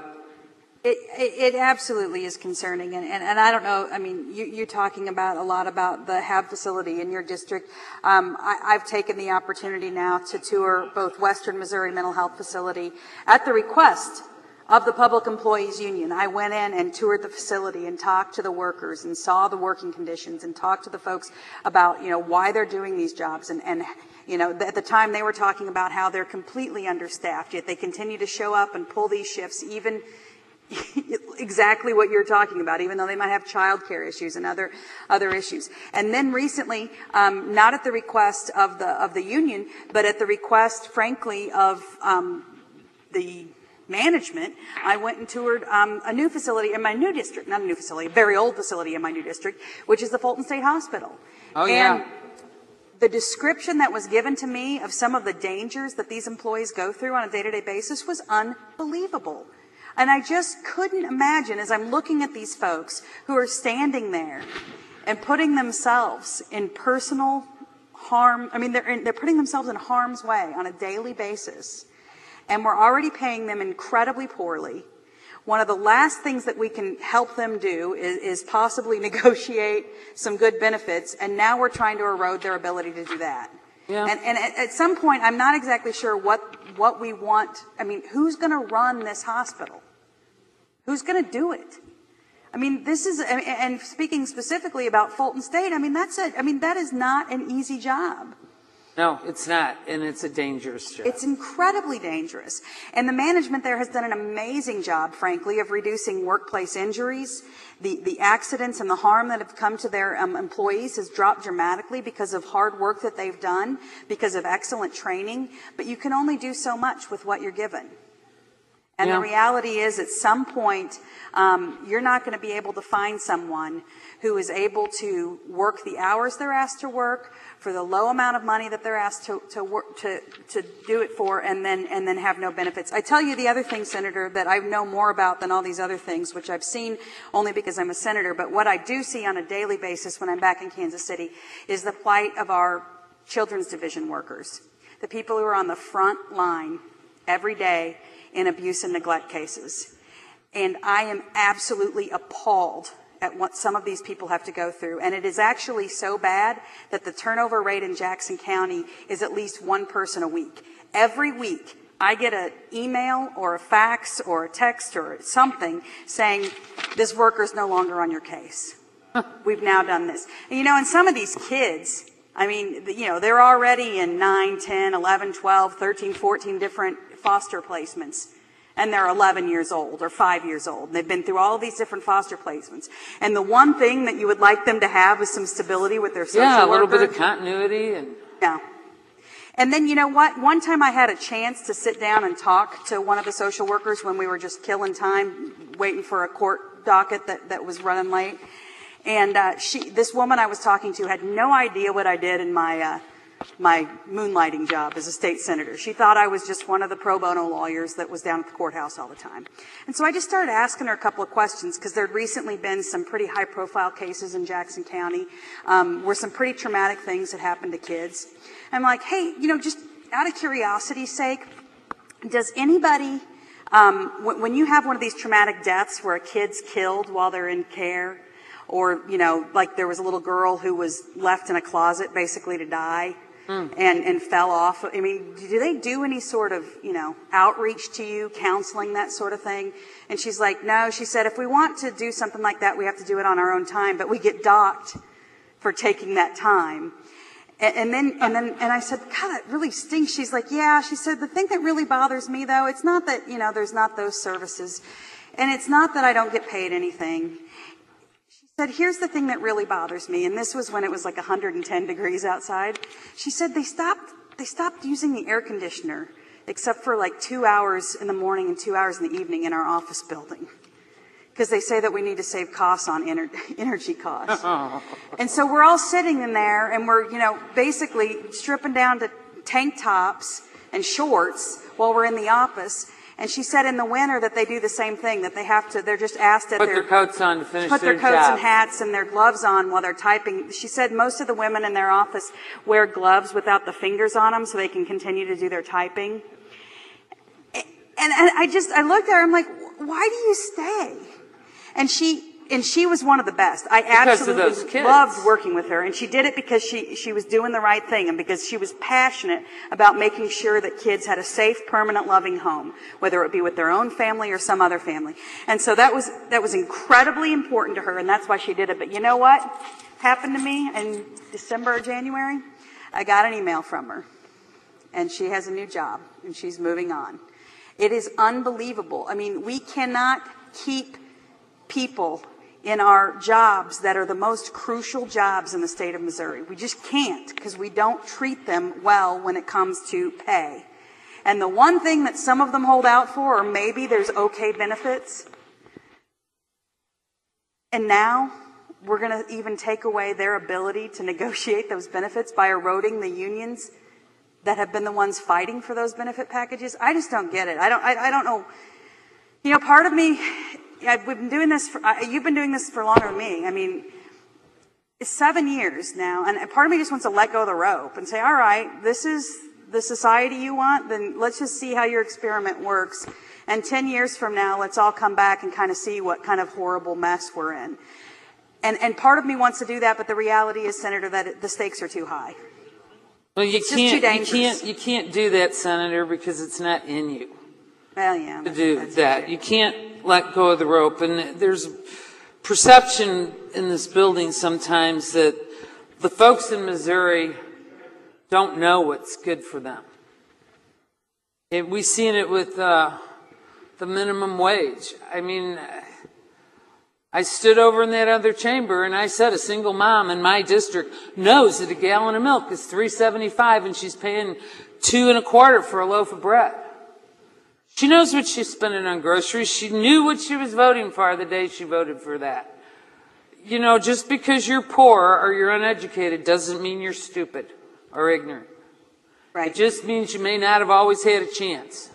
It absolutely is concerning, and I don't know, I mean, you're talking about a lot about the HAB facility in your district. I've taken the opportunity now to tour both Western Missouri Mental Health Facility at the request of the Public Employees Union. I went in and toured the facility and talked to the workers and saw the working conditions and talked to the folks about, why they're doing these jobs. And at the time they were talking about how they're completely understaffed, yet they continue to show up and pull these shifts, even exactly what you're talking about, even though they might have childcare issues and other issues. And then recently, not at the request of the union, but at the request, frankly, of the management, I went and toured a new facility in my new district, not a new facility, a very old facility in my new district, which is the Fulton State Hospital. Oh, yeah. And the description that was given to me of some of the dangers that these employees go through on a day-to-day basis was unbelievable. And I just couldn't imagine, as I'm looking at these folks who are standing there and putting themselves in personal harm, I mean, they're putting themselves in harm's way on a daily basis. and we're already paying them incredibly poorly. One of the last things that we can help them do is possibly negotiate some good benefits, and now we're trying to erode their ability to do that. Yeah. And at some point, I'm not exactly sure what we want. I mean, who's going to run this hospital? Who's going to do it? I mean, this is, and speaking specifically about Fulton State, I mean, that is not an easy job. No, it's not, and it's a dangerous job. It's incredibly dangerous. And the management there has done an amazing job, frankly, of reducing workplace injuries. The accidents and the harm that have come to their employees has dropped dramatically because of hard work that they've done, because of excellent training. But you can only do so much with what you're given. And the reality is, at some point, you're not going to be able to find someone who is able to work the hours they're asked to work for the low amount of money that they're asked to work to do it for, and then have no benefits. I tell you the other thing, Senator, that I know more about than all these other things, which I've seen only because I'm a senator. But what I do see on a daily basis when I'm back in Kansas City is the plight of our Children's Division workers, the people who are on the front line every day in abuse and neglect cases. And I am absolutely appalled at what some of these people have to go through. And it is actually so bad that the turnover rate in Jackson County is at least one person a week. Every week, I get an email or a fax or a text or something saying, this worker's no longer on your case. We've now done this. And, and some of these kids, I mean, they're already in 9, 10, 11, 12, 13, 14 different foster placements. And they're 11 years old or 5 years old. They've been through all of these different foster placements. And the one thing that you would like them to have is some stability with their social worker. Yeah, a little bit of continuity. Yeah. And then, you know what? One time I had a chance to sit down and talk to one of the social workers when we were just killing time, waiting for a court docket that was running late. And this woman I was talking to had no idea what I did in my moonlighting job as a state senator. She thought I was just one of the pro bono lawyers that was down at the courthouse all the time. And so I just started asking her a couple of questions, because there had recently been some pretty high profile cases in Jackson County where some pretty traumatic things had happened to kids. I'm like, hey, just out of curiosity's sake, does anybody, when you have one of these traumatic deaths where a kid's killed while they're in care, or, like there was a little girl who was left in a closet basically to die, and fell off. I mean, do they do any sort of, outreach to you, counseling, that sort of thing? And she's like, no. She said, if we want to do something like that, we have to do it on our own time, but we get docked for taking that time. And I said, God, that really stinks. She's like, yeah. She said, the thing that really bothers me, though, it's not that, there's not those services, and it's not that I don't get paid anything. Said, here's the thing that really bothers me, and this was when it was like 110 degrees outside. She said they stopped using the air conditioner except for like 2 hours in the morning and 2 hours in the evening in our office building, because they say that we need to save costs on energy costs. And so we're all sitting in there, and we're basically stripping down to tank tops and shorts while we're in the office. And she said in the winter that they do the same thing, that they're just asked that put their coats on to finish put their their coats job. and hats and their gloves on while they're typing. She said most of the women in their office wear gloves without the fingers on them so they can continue to do their typing. And I looked at her, I'm like, why do you stay? And she was one of the best. I absolutely loved working with her. And she did it because she was doing the right thing, and because she was passionate about making sure that kids had a safe, permanent, loving home, whether it be with their own family or some other family. And so that was incredibly important to her, and that's why she did it. But you know what happened to me in December or January? I got an email from her, and she has a new job, and she's moving on. It is unbelievable. I mean, we cannot keep people in our jobs that are the most crucial jobs in the state of Missouri. We just can't, because we don't treat them well when it comes to pay. And the one thing that some of them hold out for, or maybe there's okay benefits, and now we're going to even take away their ability to negotiate those benefits by eroding the unions that have been the ones fighting for those benefit packages. I just don't get it. I don't know. Part of me, we've been doing this you've been doing this for longer than me. I mean, it's 7 years now, and part of me just wants to let go of the rope and say, all right, this is the society you want, then let's just see how your experiment works. And 10 years from now, let's all come back and kind of see what kind of horrible mess we're in. And part of me wants to do that, but the reality is, Senator, that the stakes are too high. Well, It's just too dangerous. you can't do that, Senator, because it's not in you Well, yeah. to do that's that. true. You can't let go of the rope. And there's perception in this building sometimes that the folks in Missouri don't know what's good for them. And we've seen it with the minimum wage. I mean, I stood over in that other chamber and I said a single mom in my district knows that a gallon of milk is $3.75 and she's paying $2.25 for a loaf of bread. She knows what she's spending on groceries. She knew what she was voting for the day she voted for that. You know, just because you're poor or you're uneducated doesn't mean you're stupid or ignorant. Right. It just means you may not have always had a chance.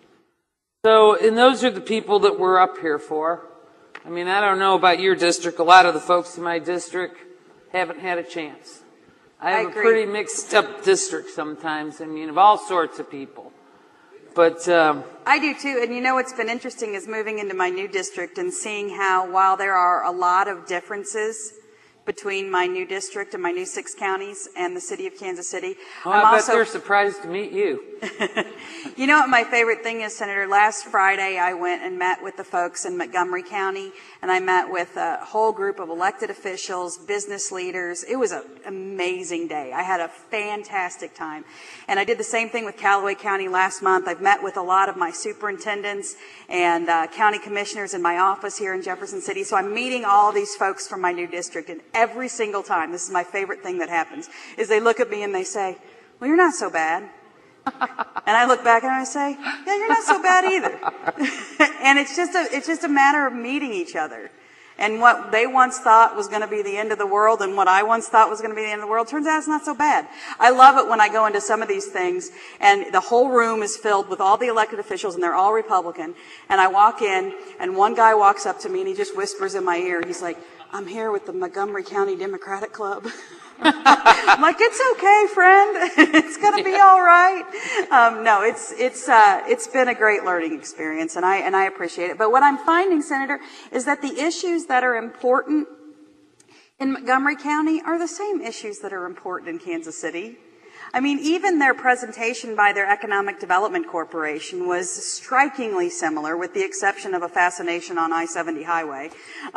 So, and those are the people that we're up here for. I mean, I don't know about your district. A lot of the folks in my district haven't had a chance. I have a agree. pretty mixed up district sometimes. I mean, of all sorts of people. But, I do too. And you know what's been interesting is moving into my new district and seeing how, while there are a lot of differences between my new district and my new 6 counties and the city of Kansas City, I bet they're surprised to meet you. You know what my favorite thing is, Senator? Last Friday, I went and met with the folks in Montgomery County, and I met with a whole group of elected officials, business leaders. It was an amazing day. I had a fantastic time. And I did the same thing with Callaway County last month. I've met with a lot of my superintendents and county commissioners in my office here in Jefferson City. So I'm meeting all these folks from my new district, and every single time, this is my favorite thing that happens, is they look at me and they say, well, you're not so bad. And I look back and I say, yeah, you're not so bad either. And it's just a matter of meeting each other. And what they once thought was going to be the end of the world and what I once thought was going to be the end of the world, turns out it's not so bad. I love it when I go into some of these things and the whole room is filled with all the elected officials and they're all Republican. And I walk in and one guy walks up to me and he just whispers in my ear. He's like, I'm here with the Montgomery County Democratic Club. I'm like, it's okay, friend. It's going to be all right. No, it's been a great learning experience, and I appreciate it. But what I'm finding, Senator, is that the issues that are important in Montgomery County are the same issues that are important in Kansas City. I mean, even their presentation by their Economic Development Corporation was strikingly similar, with the exception of a fascination on I-70 Highway,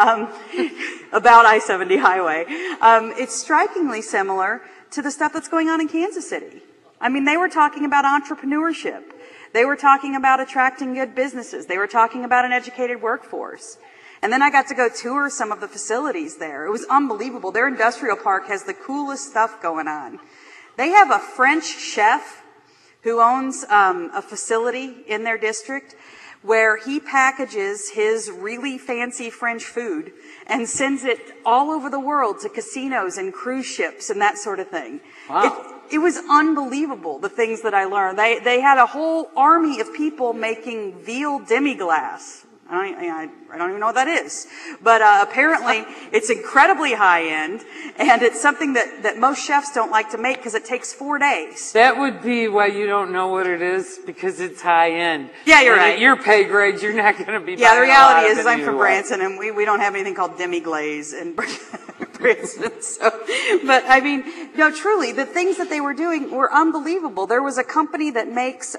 about I-70 Highway. It's strikingly similar to the stuff that's going on in Kansas City. I mean, they were talking about entrepreneurship. They were talking about attracting good businesses. They were talking about an educated workforce. And then I got to go tour some of the facilities there. It was unbelievable. Their industrial park has the coolest stuff going on. They have a French chef who owns a facility in their district where he packages his really fancy French food and sends it all over the world to casinos and cruise ships and that sort of thing. Wow. It was unbelievable, the things that I learned. They had a whole army of people making veal demi-glace. I don't even know what that is. But apparently it's incredibly high-end, and it's something that most chefs don't like to make because it takes 4 days. That would be why you don't know what it is, because it's high-end. Yeah, you're And right. At your pay grade, you're not going to be Yeah, the buying a lot reality of is it I'm from anyway. Branson, and we don't have anything called demi-glaze in Branson. So, but I mean, no, truly, the things that they were doing were unbelievable. There was a company that makes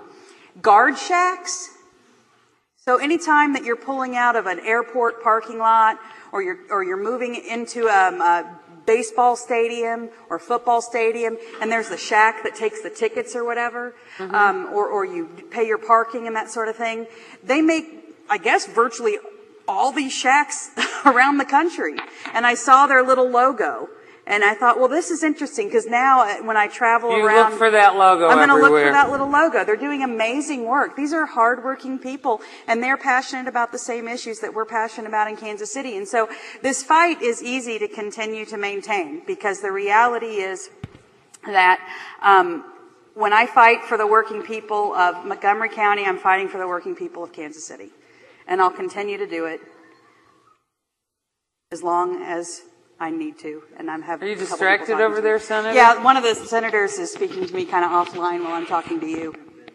guard shacks. So anytime that you're pulling out of an airport parking lot, or you're moving into a baseball stadium or football stadium, and there's the shack that takes the tickets or whatever, or you pay your parking and that sort of thing, they make, I guess, virtually all these shacks around the country. And I saw their little logo. And I thought, well, this is interesting, because now when I travel You around, look for that logo I'm going to look everywhere. for that little logo. They're doing amazing work. These are hardworking people, and they're passionate about the same issues that we're passionate about in Kansas City. And so this fight is easy to continue to maintain, because the reality is that when I fight for the working people of Montgomery County, I'm fighting for the working people of Kansas City. And I'll continue to do it as long as I need to, and I'm having. Are you a couple people distracted talking over to there, me. Senator? Yeah, one of the senators is speaking to me kind of offline while I'm talking to you.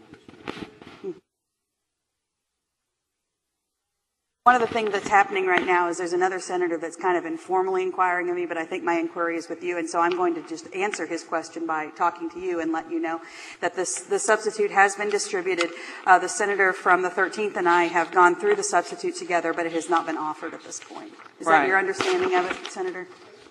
One of the things that's happening right now is there's another senator that's kind of informally inquiring of me, but I think my inquiry is with you, and so I'm going to just answer his question by talking to you and let you know that the substitute has been distributed. The senator from the 13th and I have gone through the substitute together, but it has not been offered at this point. Is that your understanding of it, Senator?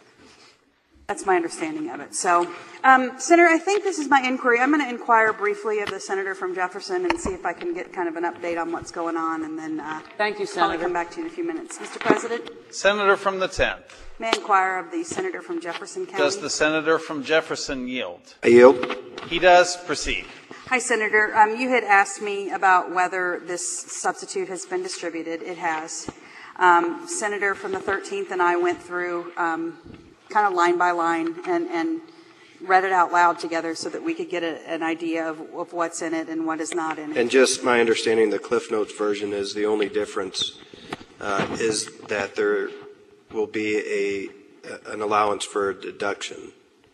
That's my understanding of it. So, Senator, I think this is my inquiry. I'm going to inquire briefly of the senator from Jefferson and see if I can get kind of an update on what's going on, and then Thank you, probably Senator. come back to you in a few minutes. Mr. President, Senator from the 10th. may I inquire of the senator from Jefferson County? Does the senator from Jefferson yield? I yield. He does. Proceed. Hi, Senator. You had asked me about whether this substitute has been distributed. It has. Senator from the 13th and I went through kind of line by line and read it out loud together so that we could get an idea of what's in it and what is not in it. And just my understanding, the Cliff Notes version is the only difference is that there will be an allowance for a deduction.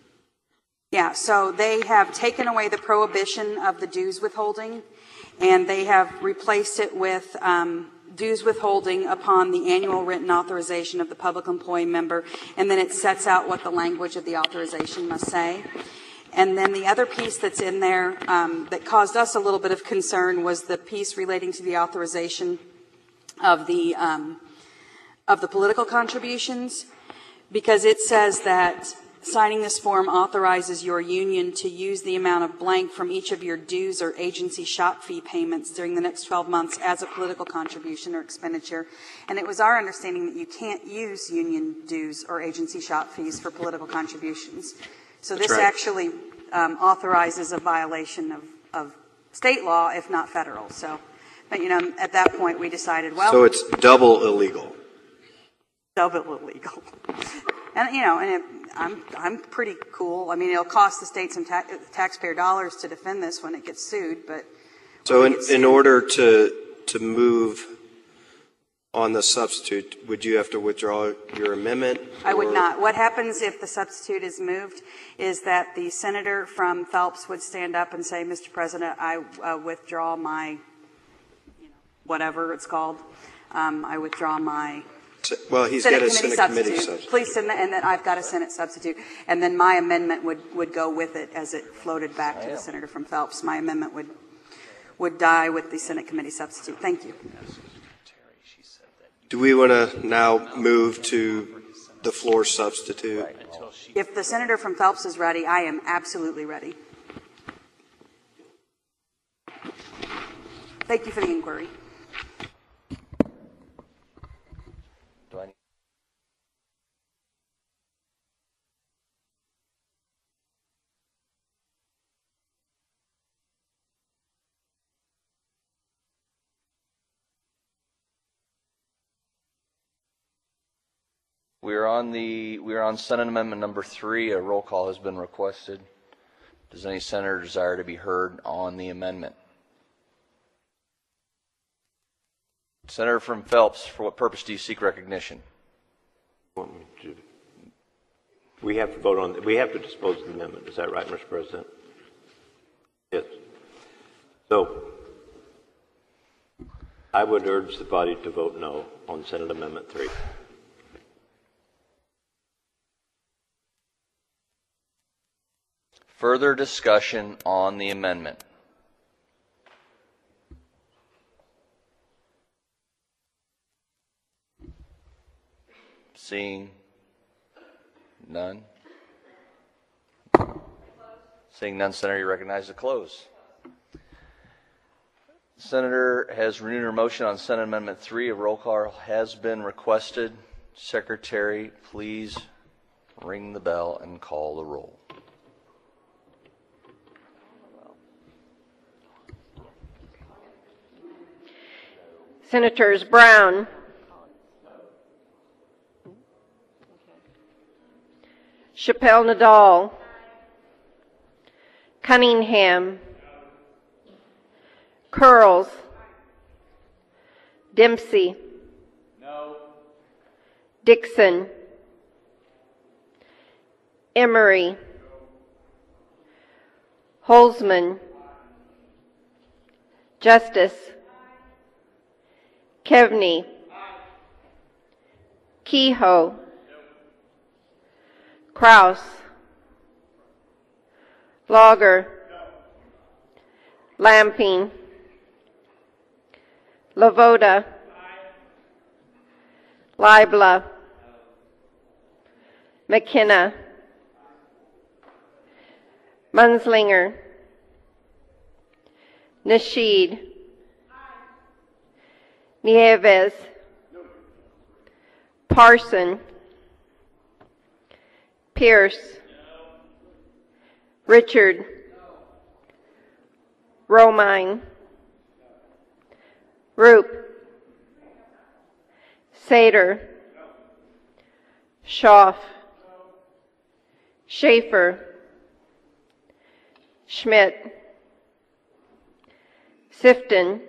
Yeah, so they have taken away the prohibition of the dues withholding, and they have replaced it with dues withholding upon the annual written authorization of the public employee member, and then it sets out what the language of the authorization must say. And then the other piece that's in there that caused us a little bit of concern was the piece relating to the authorization of the political contributions, because it says that signing this form authorizes your union to use the amount of blank from each of your dues or agency shop fee payments during the next 12 months as a political contribution or expenditure. And it was our understanding that you can't use union dues or agency shop fees for political contributions. So this right. actually authorizes a violation of state law, if not federal. So, but at that point we decided, well. So it's double illegal. Double illegal. And I'm pretty cool. I mean, it'll cost the state some taxpayer dollars to defend this when it gets sued, but. So in order to move on the substitute, would you have to withdraw your amendment? I would not. What happens if the substitute is moved is that the senator from Phelps would stand up and say, Mr. President, I withdraw my, whatever it's called. I withdraw my. Well, he's got a Senate committee substitute. Please send that, and then I've got a Senate substitute. And then my amendment would go with it as it floated back to the senator from Phelps. My amendment would die with the Senate committee substitute. Thank you. Do we want to now move to the floor substitute? If the senator from Phelps is ready, I am absolutely ready. Thank you for the inquiry. We are on Senate Amendment number 3. A roll call has been requested. Does any senator desire to be heard on the amendment? Senator from Phelps, for what purpose do you seek recognition? We have to vote on. We have to dispose of the amendment. Is that right, Mr. President? Yes. So, I would urge the body to vote no on Senate Amendment 3. Further discussion on the amendment. Seeing none. Seeing none, Senator, you recognize the close. The Senator has renewed her motion on Senate Amendment 3. A roll call has been requested. Secretary, please ring the bell and call the roll. Senators Brown, Chappelle Nadal, Cunningham, Curls, Dempsey, Dixon, Emery, Holzman, Justice, Kevney, Kehoe, Kraus, Logger, Lamping, Lavoda, Libla, McKenna, Munslinger, Nasheed, Nieves, Parson, Pierce, Richard, Romine, Roop, Sater, Schaaf, Schaefer, Schmidt, Sifton,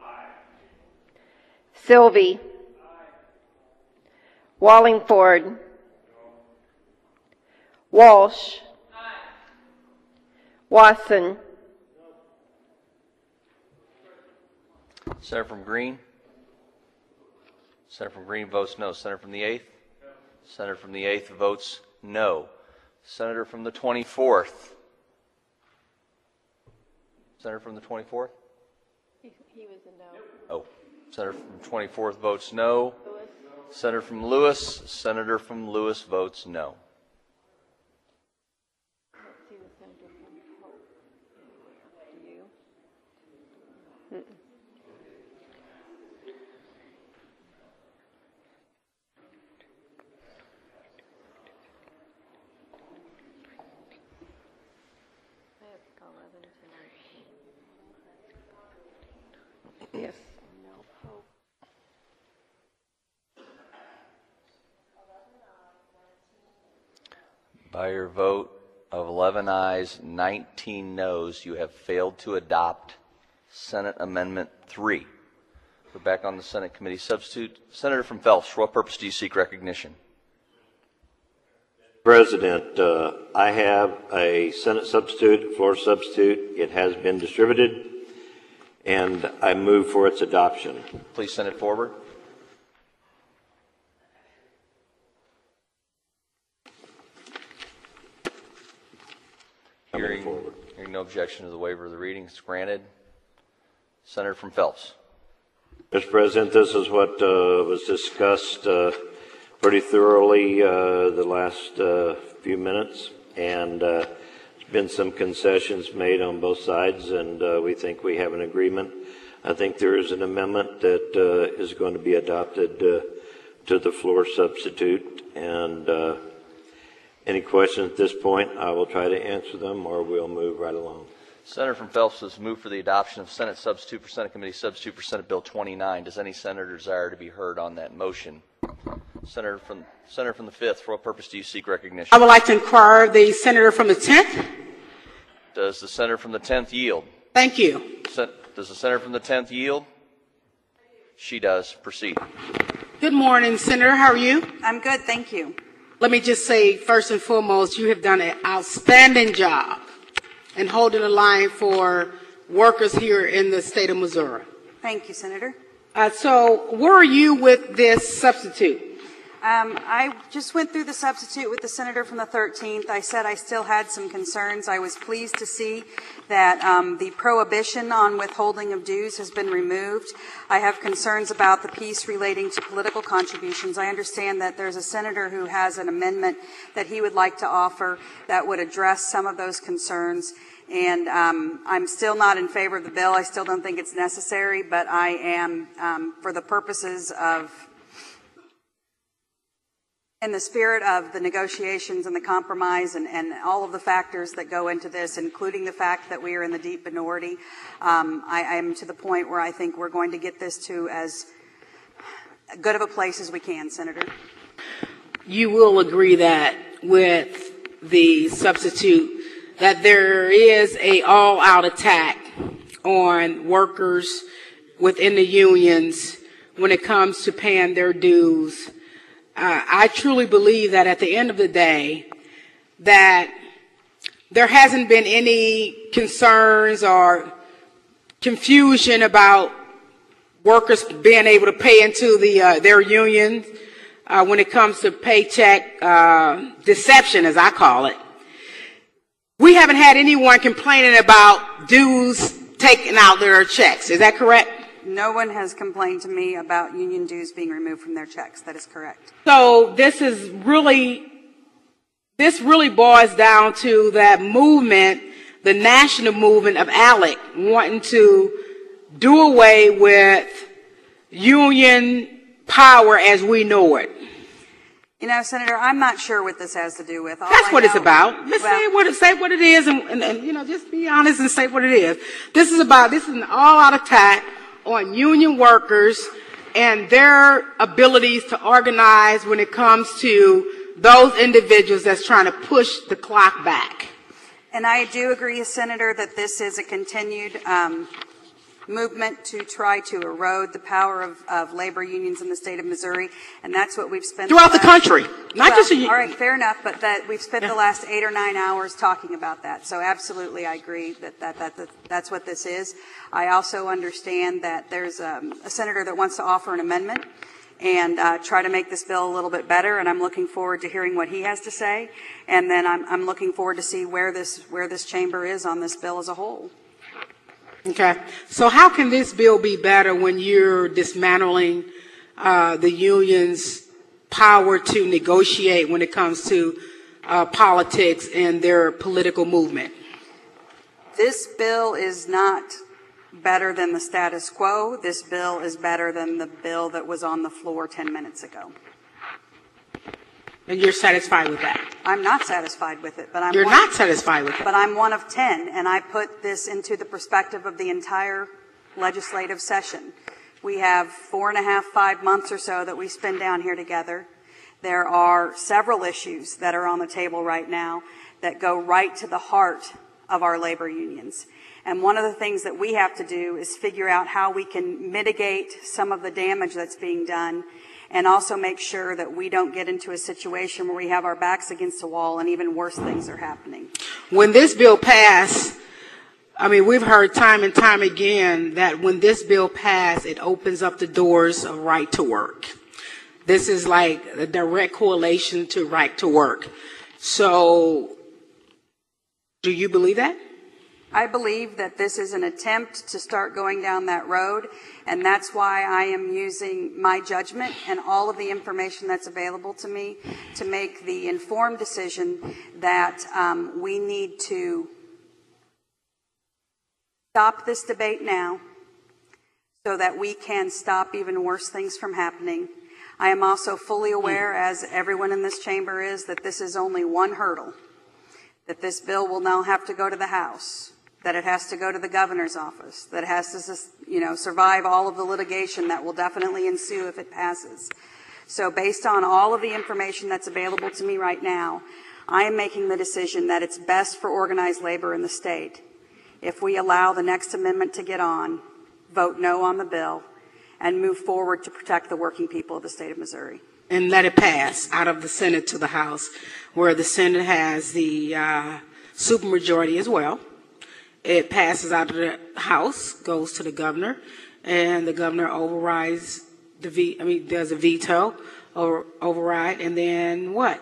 Sylvie, Wallingford, Walsh, Watson, Senator from Green? Senator from Green votes no. Senator from the 8th? Senator from the 8th votes no. Senator from the 24th? Senator from the 24th? He was a no. Oh. Senator from 24th votes no. Lewis. Senator from Lewis? Senator from Lewis votes no. Yes. By your vote of 11 ayes, 19 noes, you have failed to adopt Senate Amendment 3. We're back on the Senate Committee substitute. Senator from Phelps, for what purpose do you seek recognition? President, I have a Senate substitute, floor substitute. It has been distributed, and I move for its adoption. Please send it forward. Hearing no objection to the waiver of the reading, it's granted. Senator from Phelps. Mr. President, this is what was discussed pretty thoroughly the last few minutes, and there's been some concessions made on both sides, and we think we have an agreement. I think there is an amendment that is going to be adopted to the floor substitute, and any questions at this point, I will try to answer them, or we'll move right along. Senator from Phelps has moved for the adoption of Senate Substitute for Senate Committee Substitute for Senate Bill 29. Does any senator desire to be heard on that motion? Senator from the 5th, for what purpose do you seek recognition? I would like to inquire the senator from the 10th. Does the senator from the 10th yield? Thank you. Does the senator from the 10th yield? She does. Proceed. Good morning, Senator. How are you? I'm good, thank you. Let me just say, first and foremost, you have done an outstanding job in holding the line for workers here in the state of Missouri. Thank you, Senator. So where are you with this substitute? I just went through the substitute with the senator from the 13th. I said I still had some concerns. I was pleased to see that the prohibition on withholding of dues has been removed. I have concerns about the piece relating to political contributions. I understand that there's a senator who has an amendment that he would like to offer that would address some of those concerns. And I'm still not in favor of the bill. I still don't think it's necessary, but I am, for the purposes of, in the spirit of the negotiations and the compromise and all of the factors that go into this, including the fact that we are in the deep minority, I am to the point where I think we're going to get this to as good of a place as we can, Senator. You will agree that with the substitute that there is a all-out attack on workers within the unions when it comes to paying their dues. I truly believe that at the end of the day, that there hasn't been any concerns or confusion about workers being able to pay into their unions when it comes to paycheck deception, as I call it. We haven't had anyone complaining about dues taken out their checks. Is that correct? No one has complained to me about union dues being removed from their checks. That is correct. So this really boils down to that movement, the national movement of ALEC, wanting to do away with union power as we know it. You know, Senator, I'm not sure what this has to do with. That's what it's about. Let's say what it is, and you know, just be honest and say what it is. This is an all-out attack on union workers and their abilities to organize when it comes to those individuals that's trying to push the clock back. And I do agree, Senator, that this is a continued movement to try to erode the power of labor unions in the state of Missouri, and that's what we've spent throughout the country, not just all right, fair enough, but that we've spent the last 8 or 9 hours talking about that. So absolutely, I agree that's what this is. I also understand that there's a senator that wants to offer an amendment and try to make this bill a little bit better, and I'm looking forward to hearing what he has to say. And then I'm looking forward to see where this chamber is on this bill as a whole. Okay. So how can this bill be better when you're dismantling the union's power to negotiate when it comes to politics and their political movement? This bill is not better than the status quo. This bill is better than the bill that was on the floor 10 minutes ago. And you're satisfied with that? I'm not satisfied with it, but You're not satisfied with it? But I'm one of 10, and I put this into the perspective of the entire legislative session. We have 4.5, 5 months or so that we spend down here together. There are several issues that are on the table right now that go right to the heart of our labor unions. And one of the things that we have to do is figure out how we can mitigate some of the damage that's being done, and also make sure that we don't get into a situation where we have our backs against the wall and even worse things are happening. When this bill passed, I mean, we've heard time and time again that when this bill passed, it opens up the doors of right to work. This is like a direct correlation to right to work. So, do you believe that? I believe that this is an attempt to start going down that road, and that's why I am using my judgment and all of the information that's available to me to make the informed decision that we need to stop this debate now so that we can stop even worse things from happening. I am also fully aware, as everyone in this chamber is, that this is only one hurdle, that this bill will now have to go to the House, that it has to go to the governor's office, that it has to, survive all of the litigation that will definitely ensue if it passes. So based on all of the information that's available to me right now, I am making the decision that it's best for organized labor in the state if we allow the next amendment to get on, vote no on the bill, and move forward to protect the working people of the state of Missouri. And let it pass out of the Senate to the House, where the Senate has the supermajority as well. It passes out of the House, goes to the governor, and the governor overrides does a veto or override, and then what?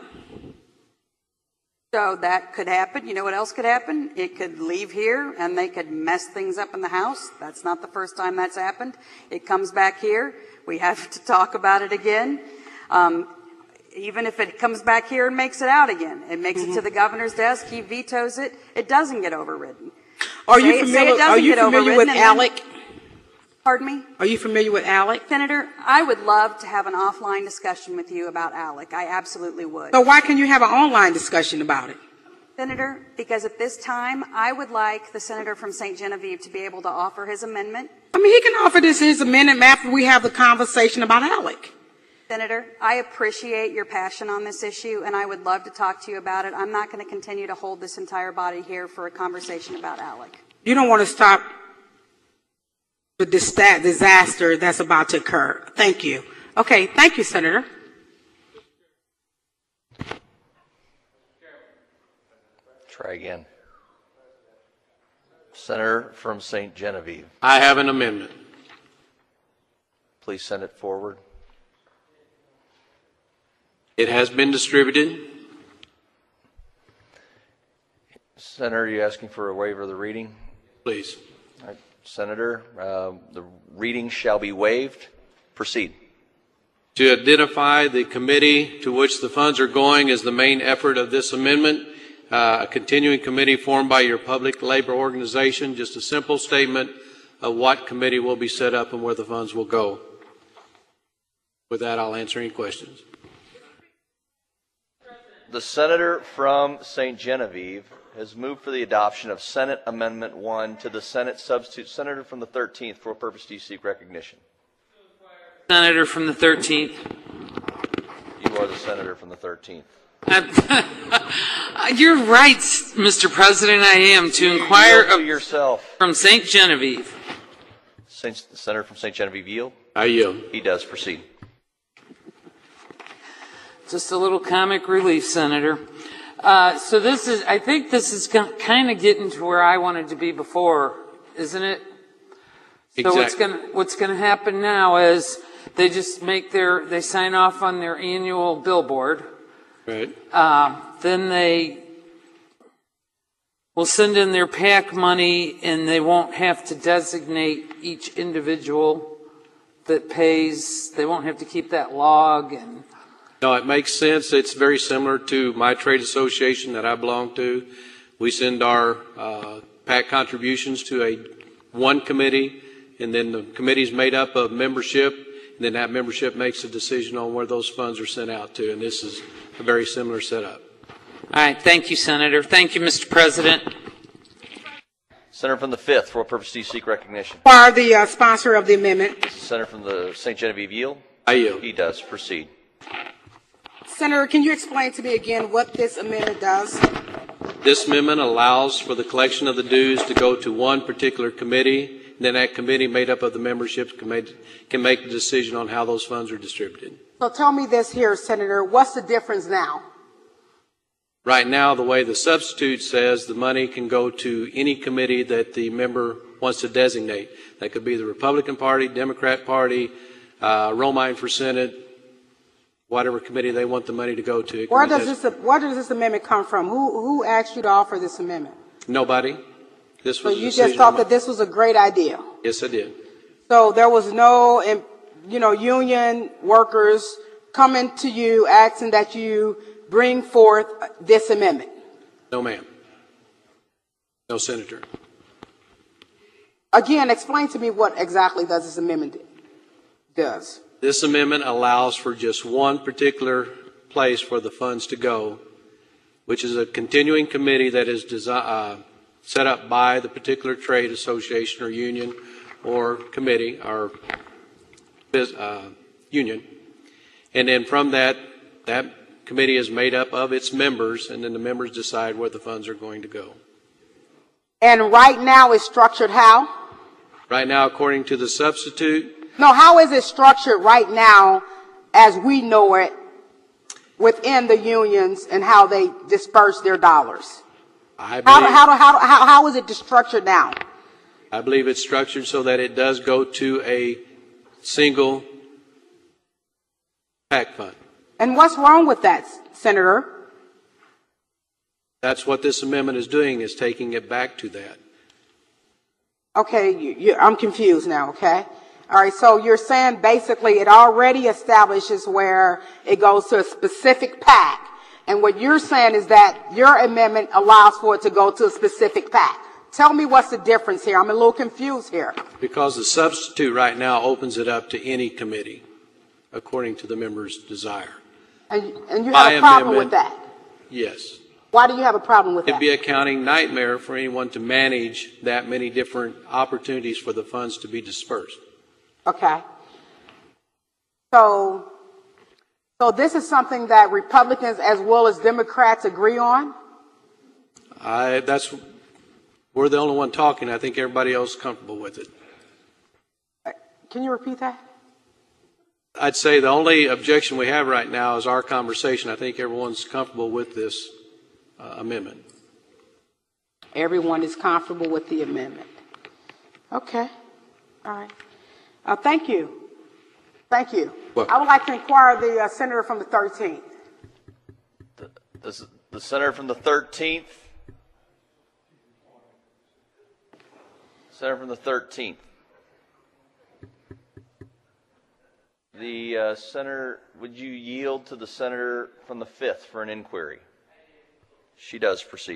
So that could happen. You know what else could happen? It could leave here and they could mess things up in the House. That's not the first time that's happened. It comes back here. We have to talk about it again. Even if it comes back here and makes it out again, it makes it to the governor's desk, he vetoes it, it doesn't get overridden. Are you familiar with ALEC? Pardon me? Are you familiar with ALEC? Senator, I would love to have an offline discussion with you about ALEC. I absolutely would. So why can you have an online discussion about it? Senator, because at this time, I would like the senator from St. Genevieve to be able to offer his amendment. I mean, he can offer his amendment after we have the conversation about ALEC. Senator, I appreciate your passion on this issue, and I would love to talk to you about it. I'm not going to continue to hold this entire body here for a conversation about ALEC. You don't want to stop the disaster that's about to occur. Thank you. Okay, thank you, Senator. Try again. Senator from St. Genevieve, I have an amendment. please send it forward. It has been distributed. Senator, are you asking for a waiver of the reading? Please. All right, Senator, the reading shall be waived. Proceed. To identify the committee to which the funds are going is the main effort of this amendment. A continuing committee formed by your public labor organization, just a simple statement of what committee will be set up and where the funds will go. With that, I'll answer any questions. The senator from St. Genevieve has moved for the adoption of Senate Amendment 1 to the Senate substitute senator from the 13th. For what purpose do you seek recognition? Senator from the 13th. You are the senator from the 13th. You're right, Mr. President, I am, to inquire Yield to yourself. from St. Genevieve. Senator from St. Genevieve yield? I yield. He does. Proceed. Just a little comic relief, Senator. So this is, I think this is kind of getting to where I wanted to be before, isn't it? So Exactly. what's gonna happen now is they just they sign off on their annual billboard. Right. Then they will send in their PAC money and they won't have to designate each individual that pays. They won't have to keep that log and No, it makes sense. It's very similar to my trade association that I belong to. We send our PAC contributions to one committee, and then the committee is made up of membership, and then that membership makes a decision on where those funds are sent out to, and this is a very similar setup. all right, thank you, Senator. Thank you, Mr. President. Senator from the 5th. For what purpose do you seek recognition? Are the sponsor of the amendment. Senator from the St. Genevieve yield? I yield. He does. Proceed. Senator, can you explain to me again what this amendment does? This amendment allows for the collection of the dues to go to one particular committee, and then that committee made up of the memberships can make the decision on how those funds are distributed. So tell me this here, Senator, what's the difference now? Right now, the way the substitute says, the money can go to any committee that the member wants to designate. That could be the Republican Party, Democrat Party, Romine for Senate, whatever committee they want the money to go to. Where does this amendment come from? Who asked you to offer this amendment? Nobody. This So was a you decision just thought on that this was a great idea? Yes, I did. So there was no, union workers coming to you asking that you bring forth this amendment? No, ma'am. No, Senator. Again, explain to me what exactly does this amendment does. This amendment allows for just one particular place for the funds to go, which is a continuing committee that is set up by the particular trade association or union or committee or union. And then from that committee is made up of its members, and then the members decide where the funds are going to go. And right now it's structured how? Right now, according to the substitute, No, how is it structured right now as we know it within the unions and how they disperse their dollars? How is it structured now? I believe it's structured so that it does go to a single PAC fund. And what's wrong with that, Senator? That's what this amendment is doing, is taking it back to that. Okay, I'm confused now, okay? All right, so you're saying basically it already establishes where it goes to a specific PAC. And what you're saying is that your amendment allows for it to go to a specific PAC. Tell me what's the difference here. I'm a little confused here. Because the substitute right now opens it up to any committee, according to the member's desire. And you have a problem with that? Yes. Why do you have a problem with It'd that? be a accounting nightmare for anyone to manage that many different opportunities for the funds to be dispersed. Okay. So this is something that Republicans as well as Democrats agree on? We're the only one talking. I think everybody else is comfortable with it. Can you repeat that? I'd say the only objection we have right now is our conversation. I think everyone's comfortable with this amendment. Everyone is comfortable with the amendment. Okay, all right. Thank you. Thank you. I would like to inquire the senator from the 13th. The senator from the 13th. Senator from the 13th. The senator, would you yield to the senator from the 5th for an inquiry? She does. Proceed.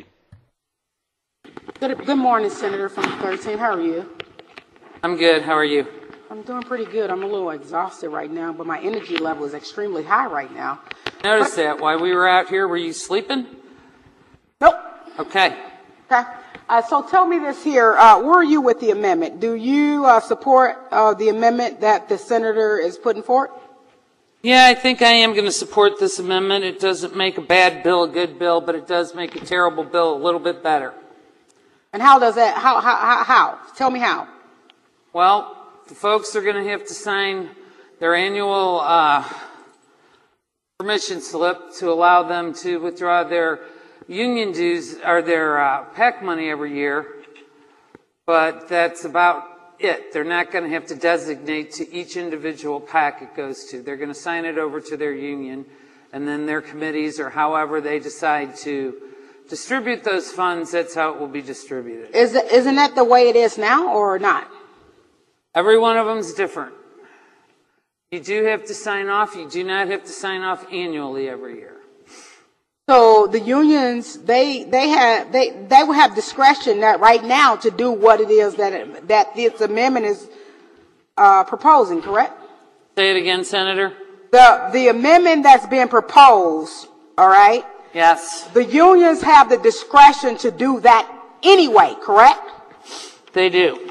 Good morning, Senator from the 13th. How are you? I'm good. How are you? I'm doing pretty good. I'm a little exhausted right now, but my energy level is extremely high right now. Notice that while we were out here, were you sleeping? Nope. Okay. Okay. So tell me this here. Where are you with the amendment? Do you support the amendment that the senator is putting forward? Yeah, I think I am going to support this amendment. It doesn't make a bad bill a good bill, but it does make a terrible bill a little bit better. And how does that, how? Tell me how. Well, the folks are going to have to sign their annual permission slip to allow them to withdraw their union dues or their PAC money every year, but that's about it. They're not going to have to designate to each individual PAC it goes to. They're going to sign it over to their union, and then their committees or however they decide to distribute those funds, that's how it will be distributed. Isn't that the way it is now or not? Every one of them is different. You do have to sign off. You do not have to sign off annually every year. So the unions, they will have discretion that right now to do what it is that this amendment is proposing, correct? Say it again, Senator. The amendment that's being proposed, all right? Yes. The unions have the discretion to do that anyway, correct? They do.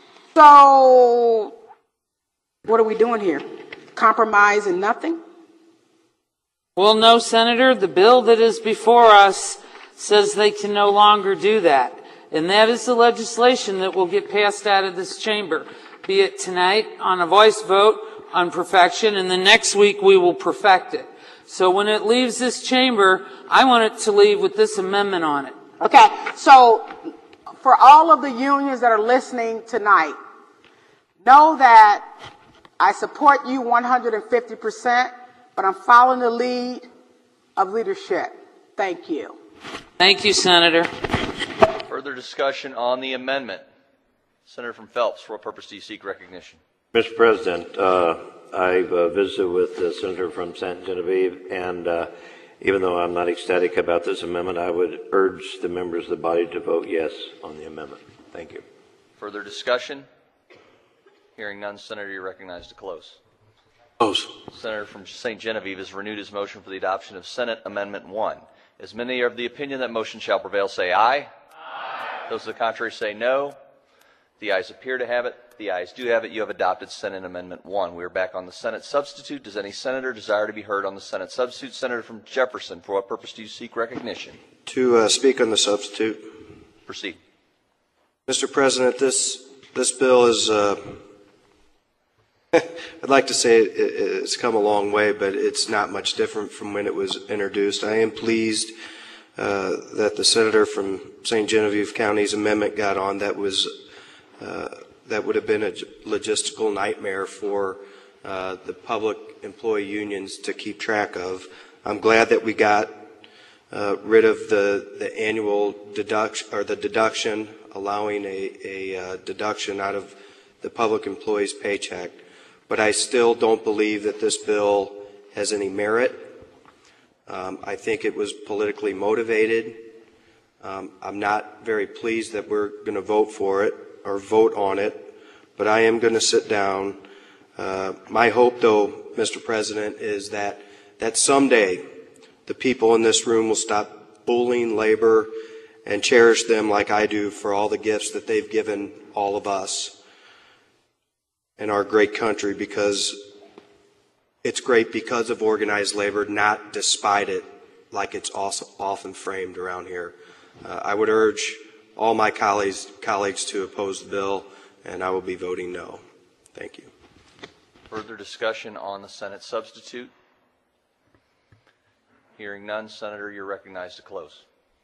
So what are we doing here? Compromising nothing? Well, no, Senator. The bill that is before us says they can no longer do that. And that is the legislation that will get passed out of this chamber, be it tonight on a voice vote on perfection, and the next week we will perfect it. So when it leaves this chamber, I want it to leave with this amendment on it. Okay, so for all of the unions that are listening tonight, know that I support you 150%, but I'm following the lead of leadership. Thank you. Thank you, Senator. Further discussion on the amendment. Senator from Phelps, for what purpose do you seek recognition? Mr. President, I've visited with the senator from St. Genevieve, and even though I'm not ecstatic about this amendment, I would urge the members of the body to vote yes on the amendment. Thank you. Further discussion? Hearing none, Senator, you're recognized to close. Close. Senator from St. Genevieve has renewed his motion for the adoption of Senate Amendment 1. As many are of the opinion that motion shall prevail, say aye. Aye. Those to the contrary say no. The ayes appear to have it. The ayes do have it. You have adopted Senate Amendment 1. We are back on the Senate substitute. Does any senator desire to be heard on the Senate substitute? Senator from Jefferson, for what purpose do you seek recognition? To speak on the substitute. Proceed. Mr. President, this bill is, I'd like to say it's come a long way, but it's not much different from when it was introduced. I am pleased that the senator from St. Genevieve County's amendment got on. That would have been a logistical nightmare for the public employee unions to keep track of. I'm glad that we got rid of the annual deduction, or the deduction, allowing a deduction out of the public employee's paycheck. But I still don't believe that this bill has any merit. I think it was politically motivated. I'm not very pleased that we're going to vote for it or vote on it, but I am going to sit down. My hope, though, Mr. President, is that someday the people in this room will stop bullying labor and cherish them like I do for all the gifts that they've given all of us in our great country, because it's great because of organized labor, not despite it, like it's also often framed around here. I would urge all my colleagues to oppose the bill, and I will be voting no. Thank you. Further discussion on the Senate substitute? Hearing none, Senator, you're recognized to close.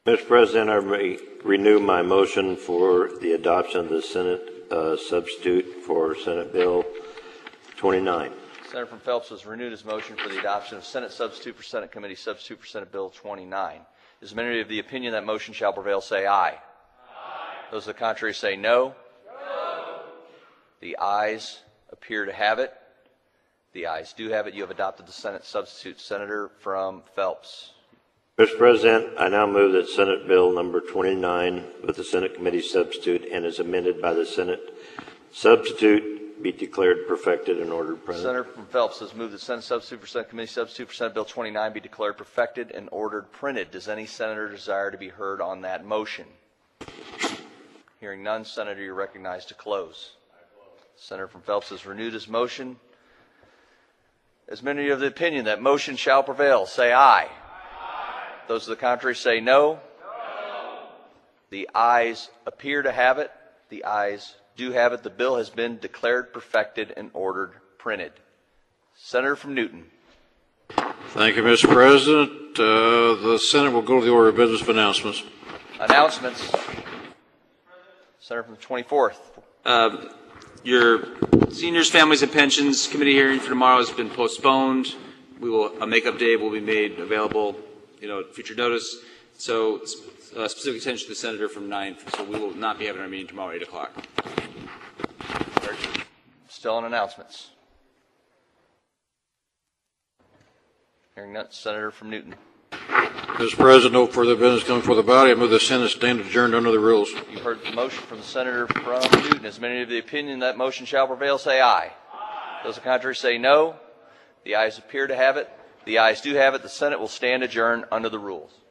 Mr. President, I renew my motion for the adoption of the Senate substitute for Senate Bill 29. Senator from Phelps has renewed his motion for the adoption of Senate substitute for Senate Committee substitute for Senate Bill 29. Is the majority of the opinion that motion shall prevail, say aye. Aye. Those of the contrary say no. No. The ayes appear to have it. The ayes do have it. You have adopted the Senate substitute. Senator from Phelps. Mr. President, I now move that Senate Bill number 29 with the Senate Committee substitute and as amended by the Senate substitute be declared perfected and ordered printed. Senator from Phelps has moved that Senate substitute for Senate Committee substitute for Senate Bill 29 be declared perfected and ordered printed. Does any senator desire to be heard on that motion? Hearing none, Senator, you're recognized to close. Senator from Phelps has renewed his motion. As many of the opinion that motion shall prevail, say aye. Aye. Those of the contrary say no. No. The ayes appear to have it. The ayes do have it. The bill has been declared perfected and ordered printed. Senator from Newton. Thank you, Mr. President. The Senate will go to the order of business of announcements. Announcements. Senator from the 24th. Your Seniors, Families, and Pensions Committee hearing for tomorrow has been postponed. We will, a makeup day will be made available, at future notice. So specific attention to the Senator from 9th. So we will not be having our meeting tomorrow at 8 o'clock. Still on announcements. Hearing none, Senator from Newton. Mr. President, no further business coming before the body. I move the Senate stand adjourned under the rules. You heard the motion from the Senator from Newton. As many of the opinion that motion shall prevail, say aye. Aye. Those of the contrary say no. The ayes appear to have it. The ayes do have it. The Senate will stand adjourned under the rules.